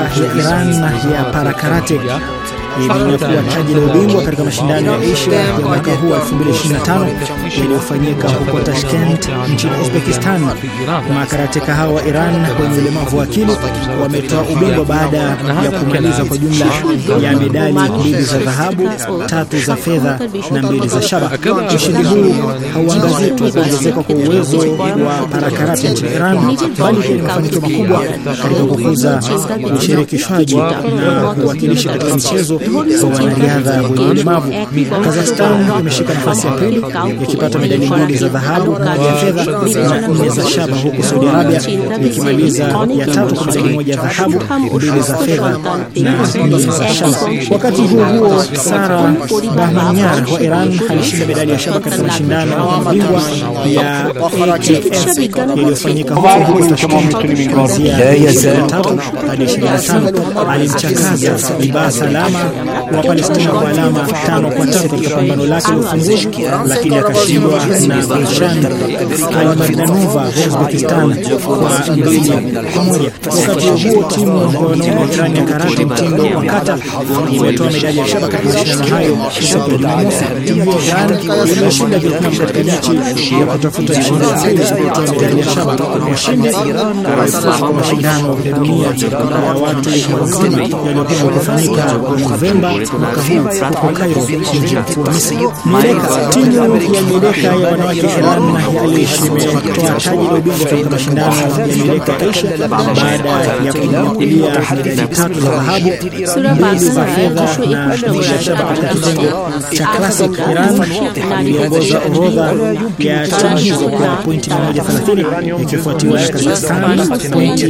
ya Iran ya para karate imenyakua taji la ubingwa katika mashindano ya Asia ya mwaka huu 2025 yaliyofanyika huko Tashkent nchini Uzbekistan. Makarateka hao wa Iran wenye ulemavu wa akili wametoa ubingwa baada ya kumaliza kwa jumla ya medali 2 za dhahabu, 3 za fedha na 2 za shaba. Ushindi huu hauangazii tu kuongezeka kwa uwezo wa parakarate nchini Iran, bali pia ni mafanikio makubwa katika kukuza ushirikishwaji na uwakilishi katika michezo kwa wanariadha wenye ulemavu. Kazakhstan imeshika nafasi ya pili ikipata medali 2 za dhahabu, 1 ya fedha na 4 za shaba, huku Saudi Arabia ikimaliza ya 3 kwa medali 1 ya dhahabu, 2 za fedha na 4 za shaba. Wakati huo Sara Bahmanyar wa Iran alishinda medali ya shaba katika mashindano ya mabingwa ya AKF yaliyofanyika huko Tashkent kuanzia 23 hadi 25. Alimchakaza Ibaa Salama wa Palestina kwa alama 5-3 katika pambano lake la ufunguzi, lakini akashindwa na Gulshan Almardanova wa Uzbekistan kwa 2-1. Wakati huo timu ya wanaume Iran ya karate mtindo wa kata imetoa medali ya shaba katika mashindano hayo siku ya Jumamosi. Timu ya Iran imeshinda Vietnam katika mechi ya kutafuta ushindi wa pili kutoa medali ya shaba. Washindi kwa mashindano ya dunia ya watu wazima yaliyopangwa kufanyika Novemba mwaka huu huko Cairo, mji mkuu wa Misri. Timu ya mieleka ya wanawake Iran imetoa taji la ubingwa katika mashindano ya mieleka Asia baada ya kunyakulia medali 3 za dhahabu, 2 za fedha na 2 za shaba katika kitengo cha classic. Iran iliongoza orodha ya timu hizo kwa pointi 130 ikifuatiwa na Kazakhstan pointi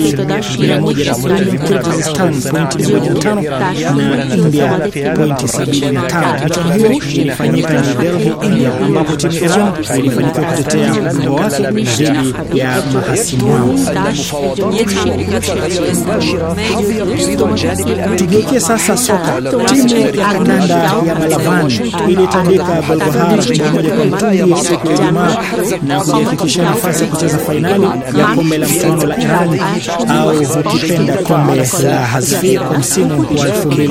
160, Kyrgyzstan pointi 105 na India pointi 75. Michuano hiyo ilifanyika na Delhi, India, ambapo timu ya Iran ilifanikiwa kutetea ubingwa wake dhidi ya mahasimu wao. Tugeukie sasa soka. Timu ya kandanda ya Malavan ilitandika Belgrade 1-0 siku ya Ijumaa na kujifikisha nafasi ya kucheza fainali ya kombe la mtoano la Iran au ukipenda kombe la Hazfi kwa msimu wa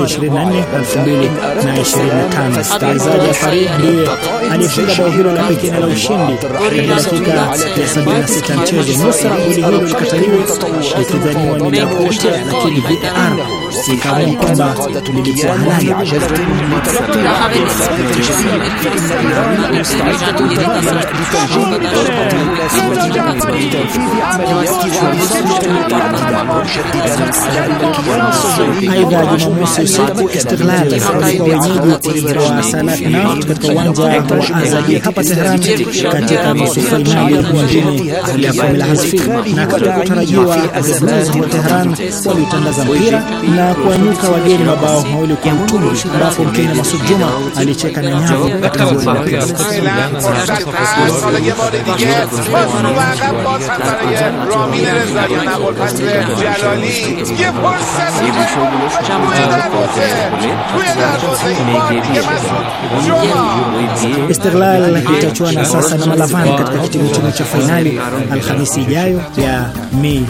2024-2025. Mchezaji wa Farid ndiye alifunga bao hilo la pekee la ushindi katika dakika ya 76 ya mchezo. Nusra goli hilo likataliwa ikidhaniwa ni la kocha, lakini VAR ikaamua kwamba lilikuwa halali. Aidha, Jumamosi usiku Istiklal walikuwa wenyeji wa Sanat Naft katika uwanja wa Azadi hapa Tehran katika nusu fainali nyingine ya kombe la Hazfi, na kabla kutarajiwa The Blues wa Tehran walitandaza mpira na kuanyuka wageni mabao 2 kwa mtundu, ambapo Mkenya Masud Juma alicheka na nyavu katika goli la pili. Istiklal itachuana sasa na Malavan katika kitengo cha fainali Alhamisi ijayo ya Mei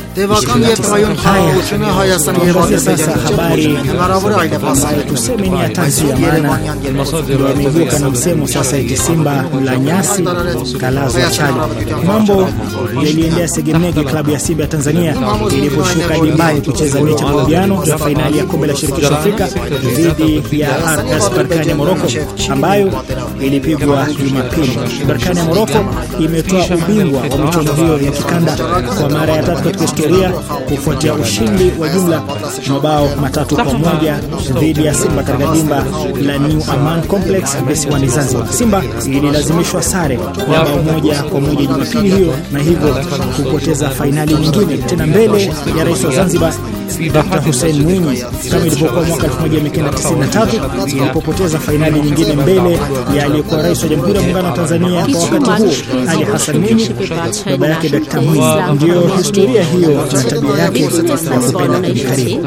29. Sasa habari ambayo tuseme ni ya tanzia, maana wameibuka na msemo sasa eti Simba la nyasi kalazo chali. Mambo yaliendea segemnege klabu ya Simba ya Tanzania iliposhuka dimbani kucheza mechi ya marudiano ya fainali ya kombe la shirikisho Afrika dhidi ya RS Berkane ya Morocco ambayo ilipigwa Jumapili. Berkane ya Morocco imetoa ubingwa wa michuano hiyo ya kikanda kwa mara ya 3 katika historia kufuatia ushindi wa jumla mabao 3-1 dhidi ya Simba katika dimba la New Aman Complex visiwani Zanzibar. Simba ililazimishwa sare ya bao 1-1 Jumapili hiyo na hivyo kupoteza fainali nyingine tena mbele ya rais wa Zanzibar Dr. Hussein Mwinyi kama ilivyokuwa mwaka 1993 ilipopoteza fainali nyingine mbele ya aliyekuwa rais wa Jamhuri ya Muungano wa Tanzania kwa wakati huo Ali Hassan Mwinyi, baba yake Dr. Mwinyi. Ndio historia hiyo na tabia yake ya kupenda kujikaribu.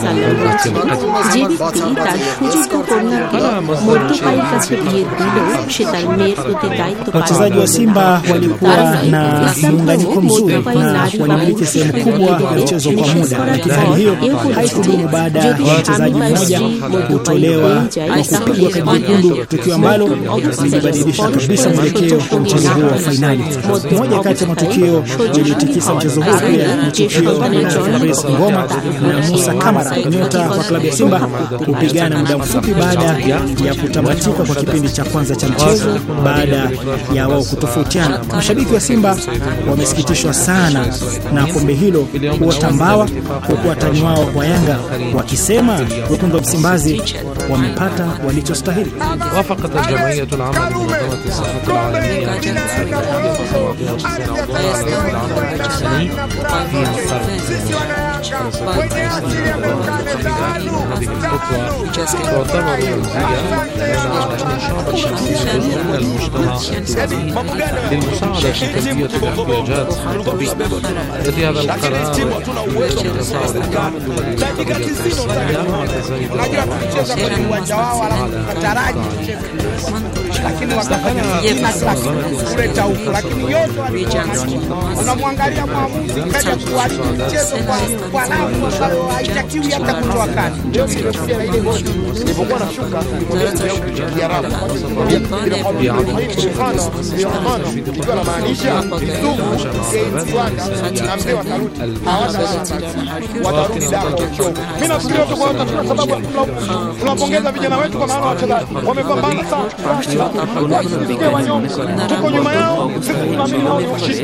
যে ব্যক্তি তার সুযোগ্য কন্যাকে মধ্যপায়ীর কাছে বিয়ে দিলেও সে তার মেয়ের প্রতি দায়িত্ব পালন করে। Wachezaji wa Simba walikuwa na muunganiko mzuri na walimiliki sehemu kubwa ya mchezo kwa muda, lakini hali hiyo haikudumu baada ya mchezaji mmoja kutolewa na kupigwa kadi nyekundu, tukio ambalo lilibadilisha kabisa mwelekeo wa mchezo huo wa fainali. Moja kati ya matukio yaliyotikisa mchezo huo pia ni tukio la Fabrice Ngoma na Musa Kamara, nyota wa klabu ya Simba, kupigana muda mfupi baada ya kutamatika kwa kipindi cha kwanza cha mchezo baada ya wao kutofautiana. Mashabiki wa Simba wamesikitishwa sana na kombe hilo kuotambawa kwa watani wao wa Yanga, wakisema wekundu wa Msimbazi wamepata walichostahili. وافقت الجمعية العامة لمنظمة الصحة العالمية في تعتبر رمزية لنشاط الشخصية من المجتمع للمساعدة في تلبية الاحتياجات الطبية. التي هذا القرار يتصاعد الدعم للقضية الفلسطينية مع تزايد lakini kuleta huko, lakini yote unamwangalia maamuzi kaja kuharibu mchezo kwa namna ambayo haitakiwi hata kutoa kadi. Ndio nilisikia ile goli nilipokuwa nashuka ya Rafa ndio maanisha ndugu na mzee watarudi damu. Mimi nafikiri tu kwa sababu tunapongeza vijana wetu kwa maana wachezaji wamepambana sana. Tuko nyuma yao, sisi tunaamini wao ni washindi.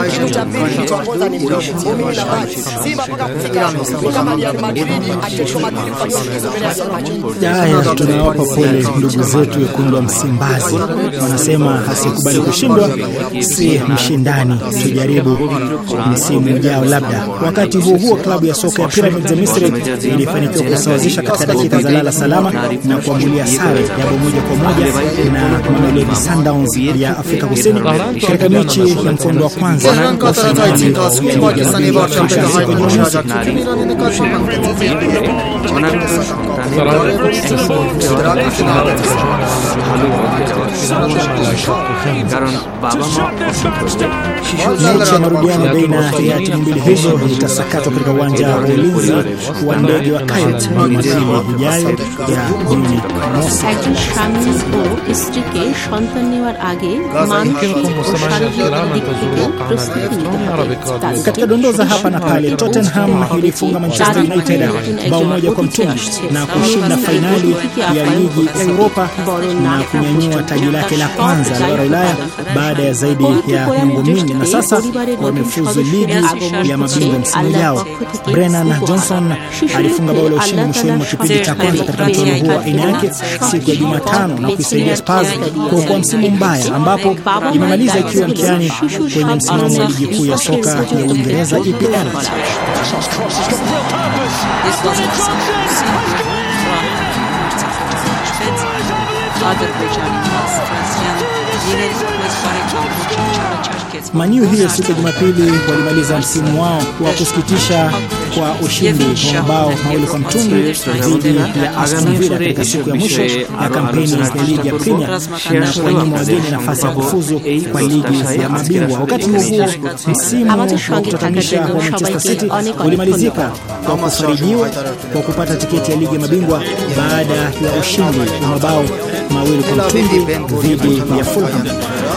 Tunawapa pole ndugu zetu wekundu wa Msimbazi, wanasema hasikubali kushindwa si mshindani, tujaribu msimu ujao labda. Wakati huo klabu ya soka ya Pyramids ya Misri ilifanikiwa kusawazisha katika dakika za lala salama na kuambulia sare ya bao 1-1 na Mamelodi Sundowns ya Afrika Kusini katika mechi ya mkondo wa kwanza wa fainali ya mabingwa Afrika siku ya Jumamosi. Mechi ya marudiano baina ya timu mbili hizo itasakatwa katika uwanja wa ulinzi wa ndege wa Cairo Jumapili ijayo ya Juni mosi. স্ত্রীকে সন্তান নেওয়ার আগে মানসিক ও শারীরিক দিক থেকে প্রস্তুতি নিতে হবে। Katika dondoza hapa na pale, Tottenham ilifunga Manchester United bao 1-0 na kushinda fainali ya ligi ya Europa na kunyanyua taji lake la kwanza la Ulaya baada ya zaidi ya miongo minne, na sasa wamefuzu ligi ya mabingwa msimu ujao. Brennan Johnson alifunga bao la ushindi mwishoni mwa kipindi cha kwanza katika mchezo huo aina yake siku ya Jumatano na kuisaidia Spurs kwa msimu mbaya ambapo imemaliza ikiwa mkiani kwenye msimamo wa ligi kuu ya soka ya Uingereza EPL. Maniu hiyo siku ya Jumapili walimaliza msimu wao wa kusikitisha kwa ushindi wa mabao 2-0 dhidi ya Aston Villa katika siku ya mwisho ya kampeni ya ligi ya Premier na kuwanyima wageni nafasi ya kufuzu kwa ligi ya mabingwa. Wakati huo msimu wa kutatanisha wa Manchester City ulimalizika kwa kufarijiwa kwa kupata tiketi ya ligi ya mabingwa baada ya ushindi wa mabao 2-0 dhidi ya Fulham.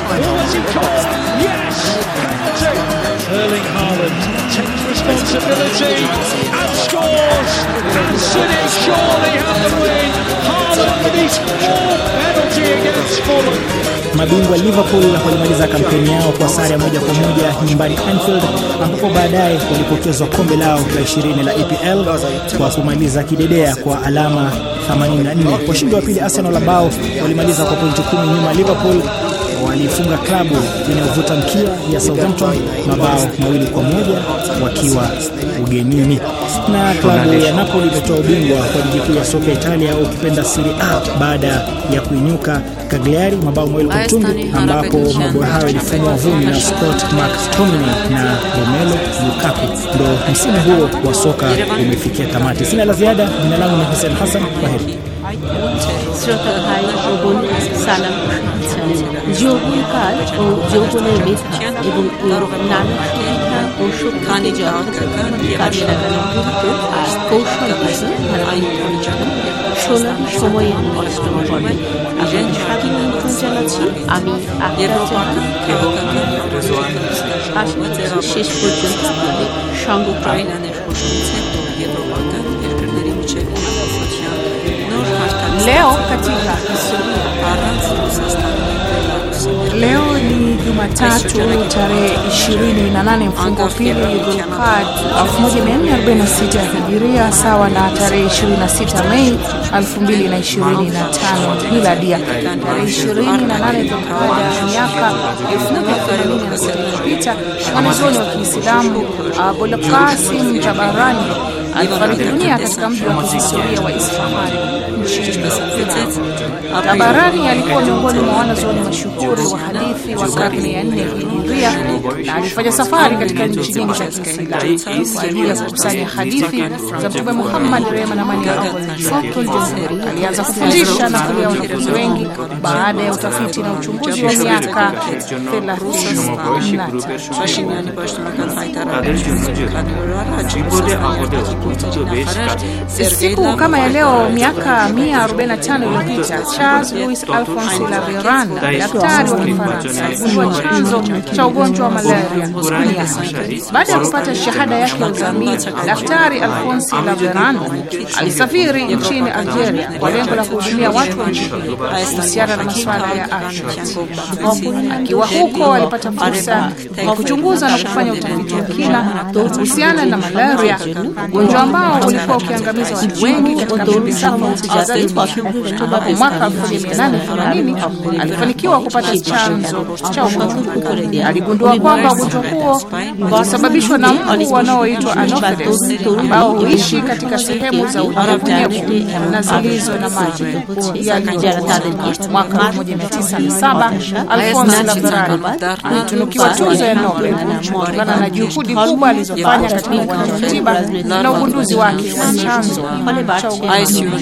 Erling Haaland takes responsibility and scores, and City surely have the win. Haaland with his fourth penalty against Fulham. Mabingwa Liverpool walimaliza kampeni yao kwa sare ya 1-1 nyumbani Anfield, ambapo baadaye walipokezwa kombe lao la 20 la EPL kwa kumaliza kidedea kwa alama 84. Washindi wa pili Arsenal ambao walimaliza kwa pointi 10 nyuma Liverpool walifunga klabu inayovuta mkia ya Southampton mabao 2-1 wakiwa ugenini. Na klabu ya Napoli imetoa ubingwa kwa ligi kuu ya soka Italia au ukipenda Serie A baada ya kuinyuka Cagliari mabao 2-0, ambapo mabao hayo yalifungwa vumbi na Scott McTominay na Romelu Lukaku. Ndio msimu huo wa soka umefikia tamati. Sina la ziada. Jina langu ni Hussein Hassan. Kwaheri. শ্রোতাভাই ও বন্ধু সালাম যৌবন কাল ও যৌবনের মেধা এবং নানা সুবিধা ও শক্তিকে কাজে লাগানোর গুরুত্ব আর কৌশল সোনার সময়ের অষ্টম পর্বে আপনাদের স্বাগত জানাচ্ছি আমি শেষ পর্যন্ত আপনাদের সঙ্গ Leo katika historia. Leo ni Jumatatu tarehe 28 mfungo pili Dhulqaad 1446 Hijiria sawa na tarehe 26 Mei 2025 Miladia. Tarehe 28 Dhulqaad miaka 1446 iliyopita mwanazuoni wa Kiislamu Abul Qasim Tabarani alifariki dunia katika mji wa kihistoria wa Isfahan nchini Iran. Tabarani alikuwa miongoni mwa wanazuoni mashuhuri wa hadithi wa karne ya 4 Hijiria na alifanya safari katika nchi nyingi za Kiislamu kwa ajili ya kukusanya hadithi za Mtume Muhammad rehma na amani ya Allah ziwe. Alianza kufundisha na kulea wanafunzi wengi baada ya utafiti na uchunguzi wa miaka 30. Siku kama ya leo miaka 145 iliyopita Charles Louis Alphonse Laveran, daktari wa Kifaransa, aligundua chanzo cha ugonjwa wa malaria duniani. Baada ya kupata shahada yake ya uzamili, daktari Alphonse Laveran alisafiri nchini Algeria kwa lengo la kuhudumia watu wa nchi hiyo kuhusiana na masuala ya afya. Akiwa huko alipata fursa ya kuchunguza na kufanya utafiti wa kina kuhusiana na malaria, ugonjwa ambao ulikuwa ukiangamiza watu wengi katika mwaka 1880 alifanikiwa kupata chanzo cha ugonjwa. Aligundua kwamba ugonjwa huo ulisababishwa na mbu wanaoitwa Anopheles ambao huishi katika sehemu za unyevunyevu na zilizo na maji yaliyojaa. Mwaka 1907 Alphonse Laveran alitunukiwa tuzo ya Nobel kutokana na juhudi kubwa alizofanya katika uwanja tiba na ugunduzi wake wa chanzo cha ugonjwa.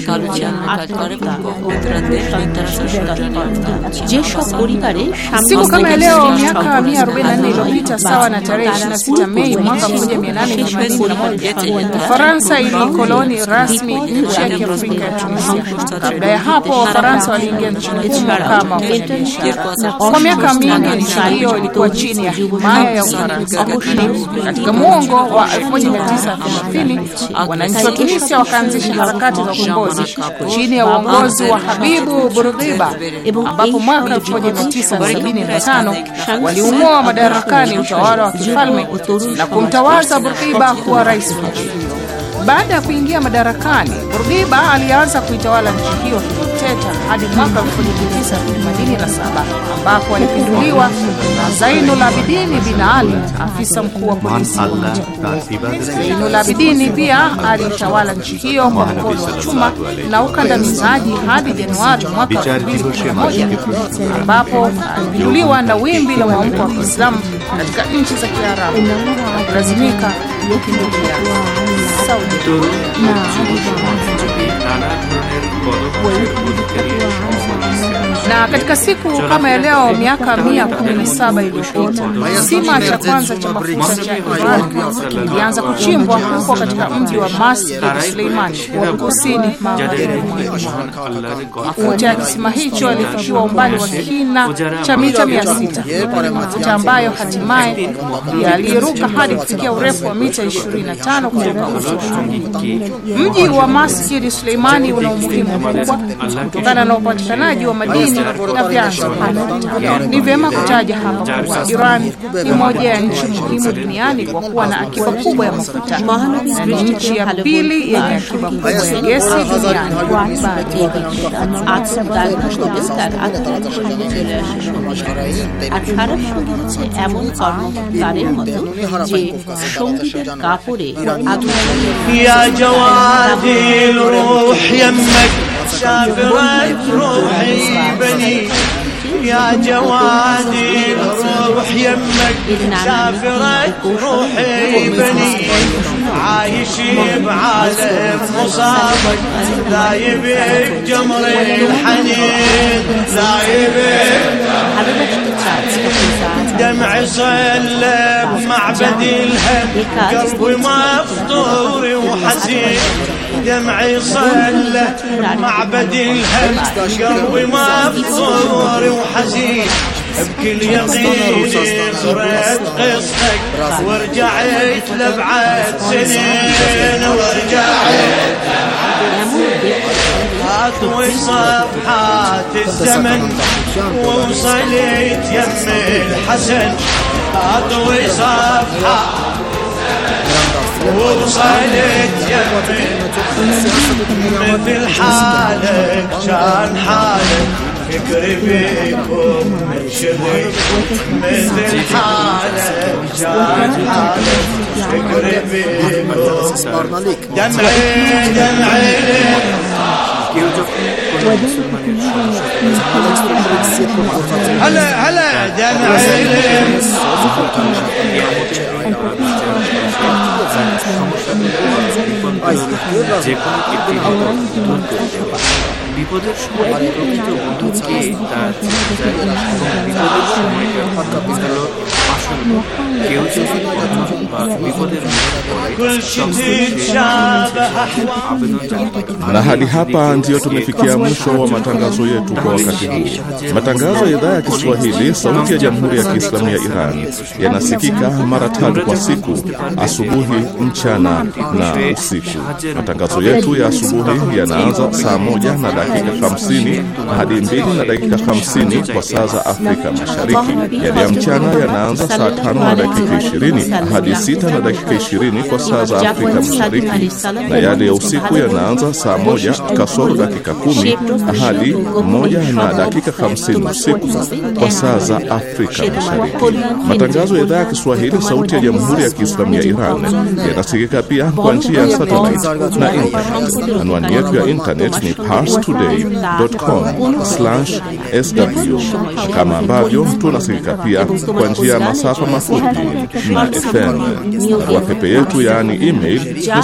Siku kama leo miaka 144 iliyopita sawa na tarehe 26 Mei mwaka 1881 Ufaransa ilikoloni rasmi nchi ya Afrika ya Tunisia. Kabla ya hapo Wafaransa waliingia nchini humo kama wanajeshi. Kwa miaka mingi nchi hiyo ilikuwa chini ya himaya ya Ufaransa. Katika muongo wa 1930 wananchi wa Tunisia wakaanzisha harakati za ukombozi chini ya uongozi wa Habibu Bourguiba, ambapo mwaka 1975 waliung'oa madarakani utawala wa kifalme na kumtawaza Bourguiba kuwa rais wa nchi hiyo. Baada ya kuingia madarakani, Bourguiba alianza kuitawala nchi hiyo kiteta hadi mwaka 1987 ambapo alipinduliwa na Zainul Abidin bin Ali, afisa mkuu wa polisi. Zainul Abidin pia alitawala nchi hiyo kwa mkono wa chuma na ukandamizaji hadi Januari mwaka 2011 ambapo alipinduliwa na wimbi la mwamko wa Kiislamu katika nchi za Kiarabu na kulazimika kukimbilia Saudi. Na katika siku kama ya leo miaka 117 iliyopita kisima cha kwanza cha mafuta cha Iran kilianza kuchimbwa huko katika mji wa Masjid Suleiman kusini magharibi mwa nchi. Mafuta ya kisima hicho yalifikiwa umbali wa kina cha mita 600, mafuta ambayo hatimaye yaliruka hadi kufikia urefu wa mita 25 kutoka ufukweni. Mji wa Masjid Suleimani una umuhimu mkubwa kutokana na upatikanaji wa madini na vyanzo vya mafuta. Ni vyema kutaja hapa kuwa Iran ni moja ya nchi muhimu duniani kwa kuwa na akiba kubwa ya mafuta na ni nchi ya pili yenye akiba kubwa ya gesi duniani. আর খারাপ সঙ্গী হচ্ছে এমন কর্মকারের মতো যে সঙ্গীতের কাপড়ে يا جوادي الروح يمك سافرت روحي بني يا جوادي الروح يمك سافرت روحي بني عايش بعالم مصابك ذايب بجمر الحنين ذايب دمع صلب معبد الهم قلبي مفطور وحزين دمعي صلب معبد الهم قلبي مفطور وحزين بكل يقيني صرت قصتك ورجعت لبعد سنين ورجعت أطوي صفحات الزمن ووصلت يم الحسن أطوي صفحات ووصلت يم مثل حالك كان حالك فكري بيكم منشغل مثل حالك كان حالك فكري بيكم دمعي هلا دمعي বিপদের সময় প্রকৃত বন্ধুকে তার বিপদের সময়কার হলো আসল কেউ যদি বা বিপদের na hadi hapa ndiyo tumefikia mwisho wa matangazo yetu kwa wakati huu. Matangazo ya idhaa ya Kiswahili Sauti ya Jamhuri ya Kiislamu ya Iran yanasikika mara 3 kwa siku, asubuhi, mchana na usiku. Matangazo yetu ya asubuhi yanaanza saa 1 na dakika 50 hadi 2 na dakika 50 kwa saa za Afrika Mashariki. Yale ya mchana yanaanza saa 5 na dakika 20 hadi 6 na dakika 20 kwa saa za Afrika Mashariki, na yale ya usiku yanaanza saa 1 kasoro dakika 10 hadi 1 na dakika 50 usiku kwa saa za Afrika Mashariki. Matangazo ya idhaa ya Kiswahili Sauti ya Jamhuri ya Kiislamu ya Iran yanasikika pia kwa njia ya satellite na internet. Anwani yetu ya internet ni parstoday.com/sw, kama ambavyo tunasikika pia kwa njia ya masafa mafupi na FM. Barua pepe yetu yaani email ni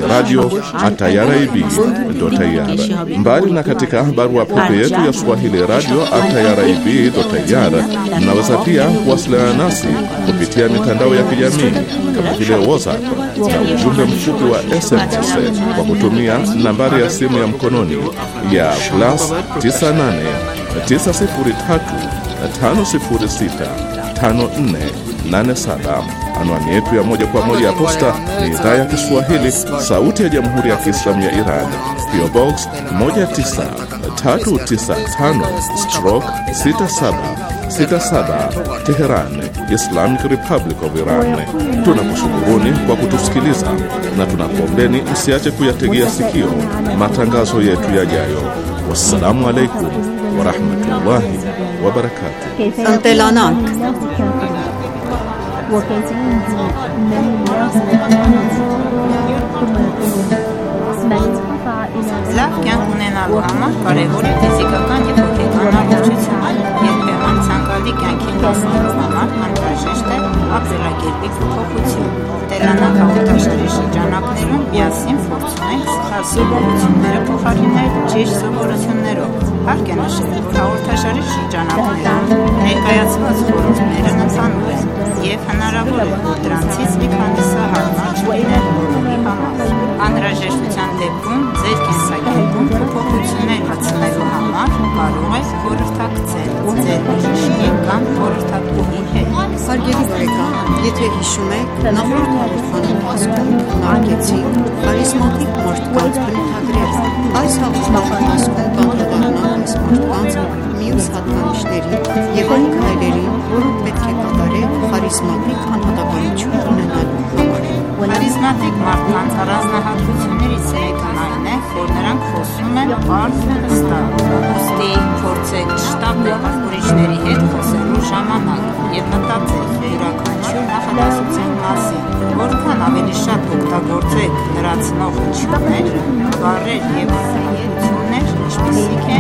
swahiliradio@irib.ir. Mbali na katika barua pepe yetu ya swahiliradio@irib.ir, mnaweza pia kuwasiliana nasi kupitia mitandao ya kijamii kama vile WhatsApp na ujumbe mfupi wa SMS kwa kutumia nambari ya simu ya mkononi ya +98 903 506 5487. Anwani yetu ya moja kwa moja ya posta ni idhaa ya Kiswahili Sauti ya Jamhuri ya Kiislamu ya Iran, PO Box 19395/6767 Tehran, Islamic Republic of Iran. Tunakushukuruni kwa kutusikiliza na tunakuombeni msiache kuyategea sikio matangazo yetu yajayo. Wassalamu alaikum wa rahmatullahi wa barakatuh. Լավ կյանք ունենալու համար կարևոր է ֆիզիկական եւ հոգեկան առողջությունը։ Երբեմն ցանկալի կյանքի հասնելու համար անհրաժեշտ է ապրելակերպի փոփոխություն։ Տելանակ հաղորդաշարի շրջանակներում միասին փորձում ենք սխալ սովորությունները փոխարինել ճիշտ սովորություններով։ Հարկ է նշել, որ հաղորդաշարի շրջանակներում ներկայացված խորհուրդները ընդհանուր են եւ հնարավոր է, որ դրանցից մի քանիսը հարմար չլինեն բոլորի համար։ Անհրաժեշտության դեպքում ձեր կենսակերպում փոփոխություններ մտցնելու համար կարող եք խորհրդակցել ձեր բժշկի կամ խորհրդատուի հետ։ Հարգելի բարեկամ, եթե հիշում եք, նախորդ հաղորդման ընթացքում քննարկեցինք խարիզմատիկ մարդկանց բնութագրերը։ Այս հաղորդման ընթացքում կանդրադառնանք այս մարդկանց մյուս խարիզմատիկ անհատականություն ունենալու համար։ Խարիզմատիկ մարդկանց առանձնահատկություններից մեկն այն է, որ նրանք խոսում են բարդ ու հստակ, ուստի փորձեք շտապել ուրիշների հետ խոսելու ժամանակ և մտածեք յուրաքանչյուր նախադասության մասին, որքան ավելի շատ օգտագործեք լրացնող հնչյուններ, բառեր և արտահայտություններ, ինչպիսիք են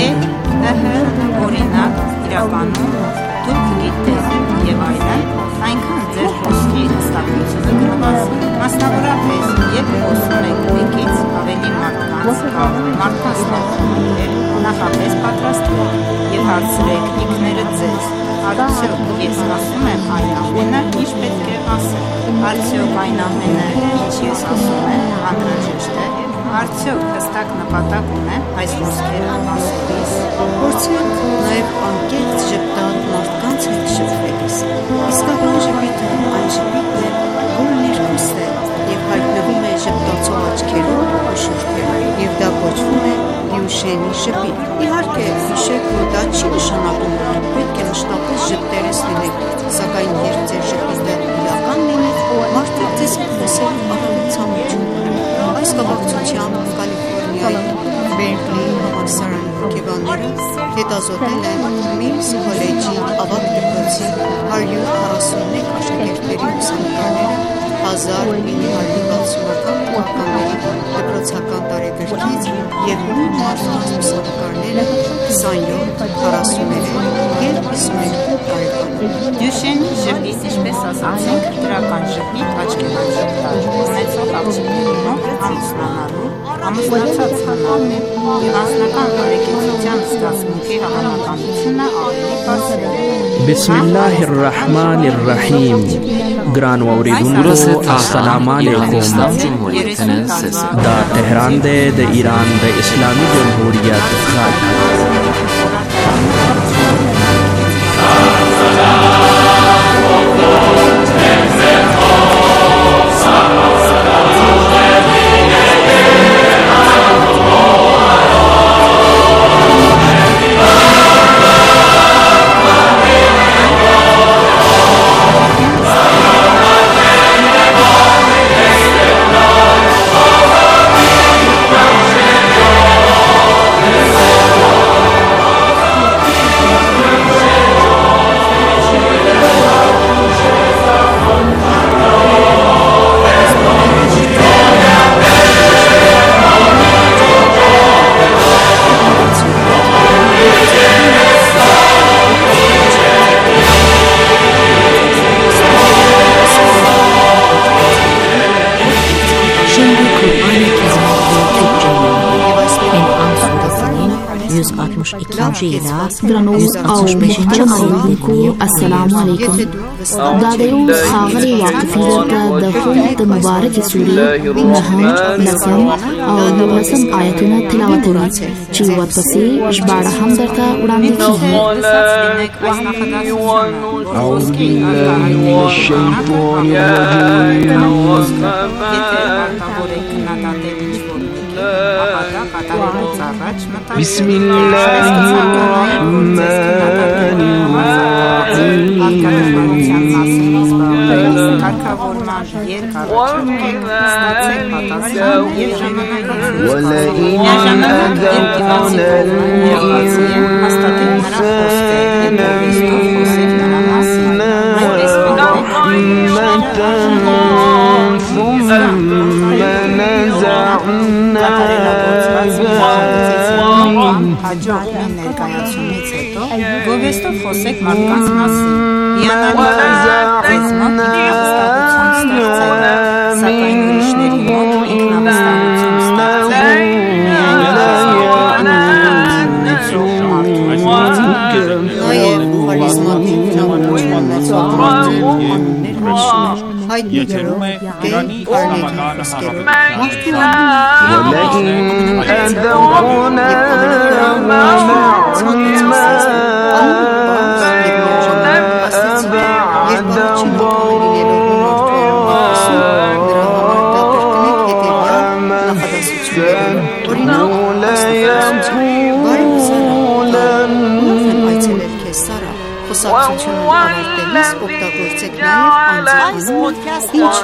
օրինակ, իրականում, դուք գիտեք և այլն, այնքան ձեր խոսքի հստակությունը կնվազի, մասնավորապես, երբ խոսում եք մեկից ավելի մարդկանց կամ մարդկանց ներկայացնել, նախապես պատրաստվեք և հարցրեք ինքներդ ձեզ, արդյոք ես ասում եմ այն ամենը, ինչ պետք է ասել, արդյոք այն ամենը, ինչ ես ասում եմ, անհրաժեշտ է, արդյոք հստակ նպատակ ունեմ այս խոսքերը ասելիս։ Փորձեք նաև անկեղծ ժպտալ մարդկանց հետ շփվելիս։ Իսկական ժպիտը այն ժպիտն է, որը ներքուստ է և հայտնվում է ժպտացող աչքերով ու շուրթերով, և դա կոչվում է Լյուշենի ժպիտ։ Իհարկե, հիշեք, որ դա չի նշանակում, որ պետք է մշտապես ժպտերես լինեք, սակայն երբ ձեր ժպիտը իրական լինի, մարդիկ ձեզ հետ խոսելու ավելի ցանկություն ունեն։ Այս կապակցությամբ Կալիֆոռնիայի Բերկլի համալսարանի հոգեբանները հետազոտել են Միլս քոլեջի ավագ դպրոցի 141 աշակերտների լուսանկարները 1960-ական թվականների դպրոցական տարեգրքից և նույն մարդկանց լուսանկարները 27-43 և 52 տարեկանում։ Դյուշենի ժպիտ, ինչպես ասացինք, դրական ժպիտ, աչքերով ժպտալ, ունեցող աղջիկների մոտ ամուսնանալու, ամուսնացած հանալու և անձնական բարեկեցության զգացմունքի հավանականությունը ավելի բարձր է։ Bismillahirrahmanirrahim. Gran Wauridundu, Assalamu alaikum. Da Tehran de Iran de Islami Jamhuriyat Khalq. Դրանով աղմիշը այլնիկու ասալամու ալեյքում դադեյում խաղրի վաղտվիրը դխում տմբարը կիսուրի նահանջ լասեմ աղյուրասմ այետունը թիլավատորից չիվատ պսի շբարը համդարդա ուրանդիքի Հաջողին ներկայացումից հետո գովեստով խոսեք մարդկանց մասին, հիանալի ինքնավստահություն ստեղծել, սակայն ուրիշների մոտ ինքնավստահություն ստեղծել նաև խարիզմատիկ ճանաչման մեծամասնություն անուններ հիշում է հայտնի գրող Դեյվ Կարնեգի խոսքերով մարդու Խոսակցությունը ավարտելիս օգտագործեք նաև անձնանուն, ինչը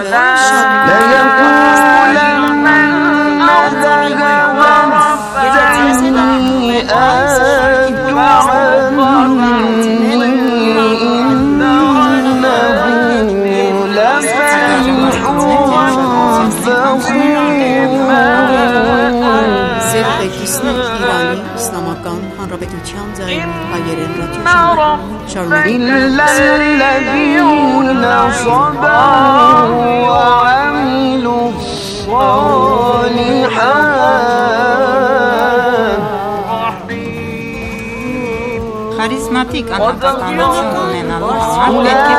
Զերբեկիստներ Իրանի Իսլամական Հանրապետության ձայնի հայերեն Խարիզմատիկ անհատականություն ունենալու համար պետք է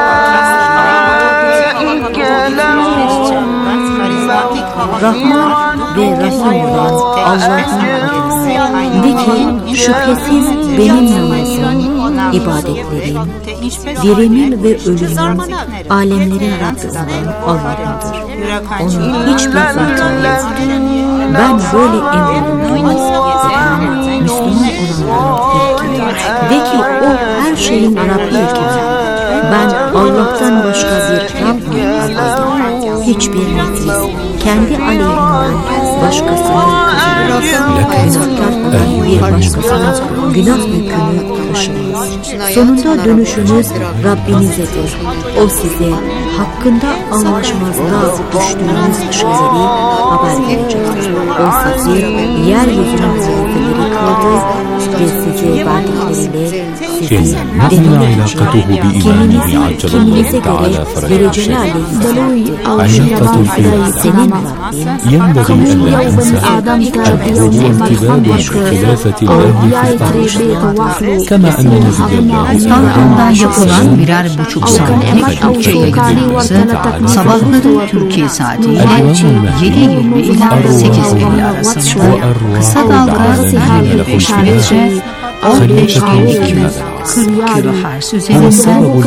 Rahman ve Rahim olan Allah'ın adı. De ki şüphesiz benim namazım, ibadetlerim, dirimin ve ölümüm, alemlerin Rabbi olan Allah'ındır. Onun hiçbir zatı yok. Ben böyle emrolundum ve Müslüman olanların ilkiyim. De ki o her şeyin Rabbiyken ben Allah'tan başka bir Rab olmadım. Hiçbir nefis kendi aleyhinden başkasını günahkar olan bir başkasına günah yükünü taşımaz. Sonunda dönüşünüz Rabbinizedir. O size hakkında anlaşmazlığa düştüğünüz şeyleri haber verecektir. O sizi yeryüzünün halifeleri kıldı ve size verdikleriyle sizi deneyecek. Kiminize göre dereceli aleyhisselamdır. senin ينبغي أن لا ننسى الحضور والارتباط بخلافة الله في الطاعة كما أن İstanbul'dan yapılan birer buçuk saatlik Türkçe yayınlarımızı sabahları Türkiye saatiyle 7:20 ila 8:50 arasında kısa dalga 25 metre 15.240 kHz üzerinden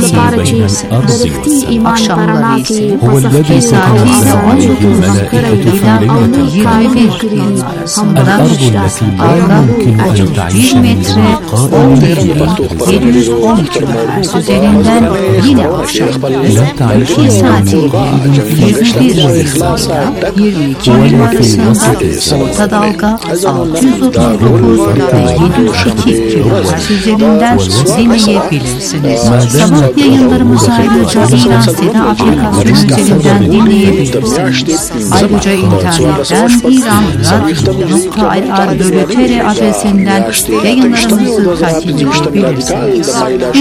akşamları ise Türkiye saatiyle 19:40 ila 21 arasında dalga 1 metre 710 kHz üzerinden yine akşamları Türkiye saatiyle 21 ila 22 arasında orta dalga 639 ve 702 kHz üzerinden dinleyebilirsiniz. Sabah yayınlarımızı ayrıca İran Seda aplikasyonu üzerinden dinleyebilirsiniz. Ayrıca internetten iranradio.ir adresinden yayınlarımızı takip edebilirsiniz.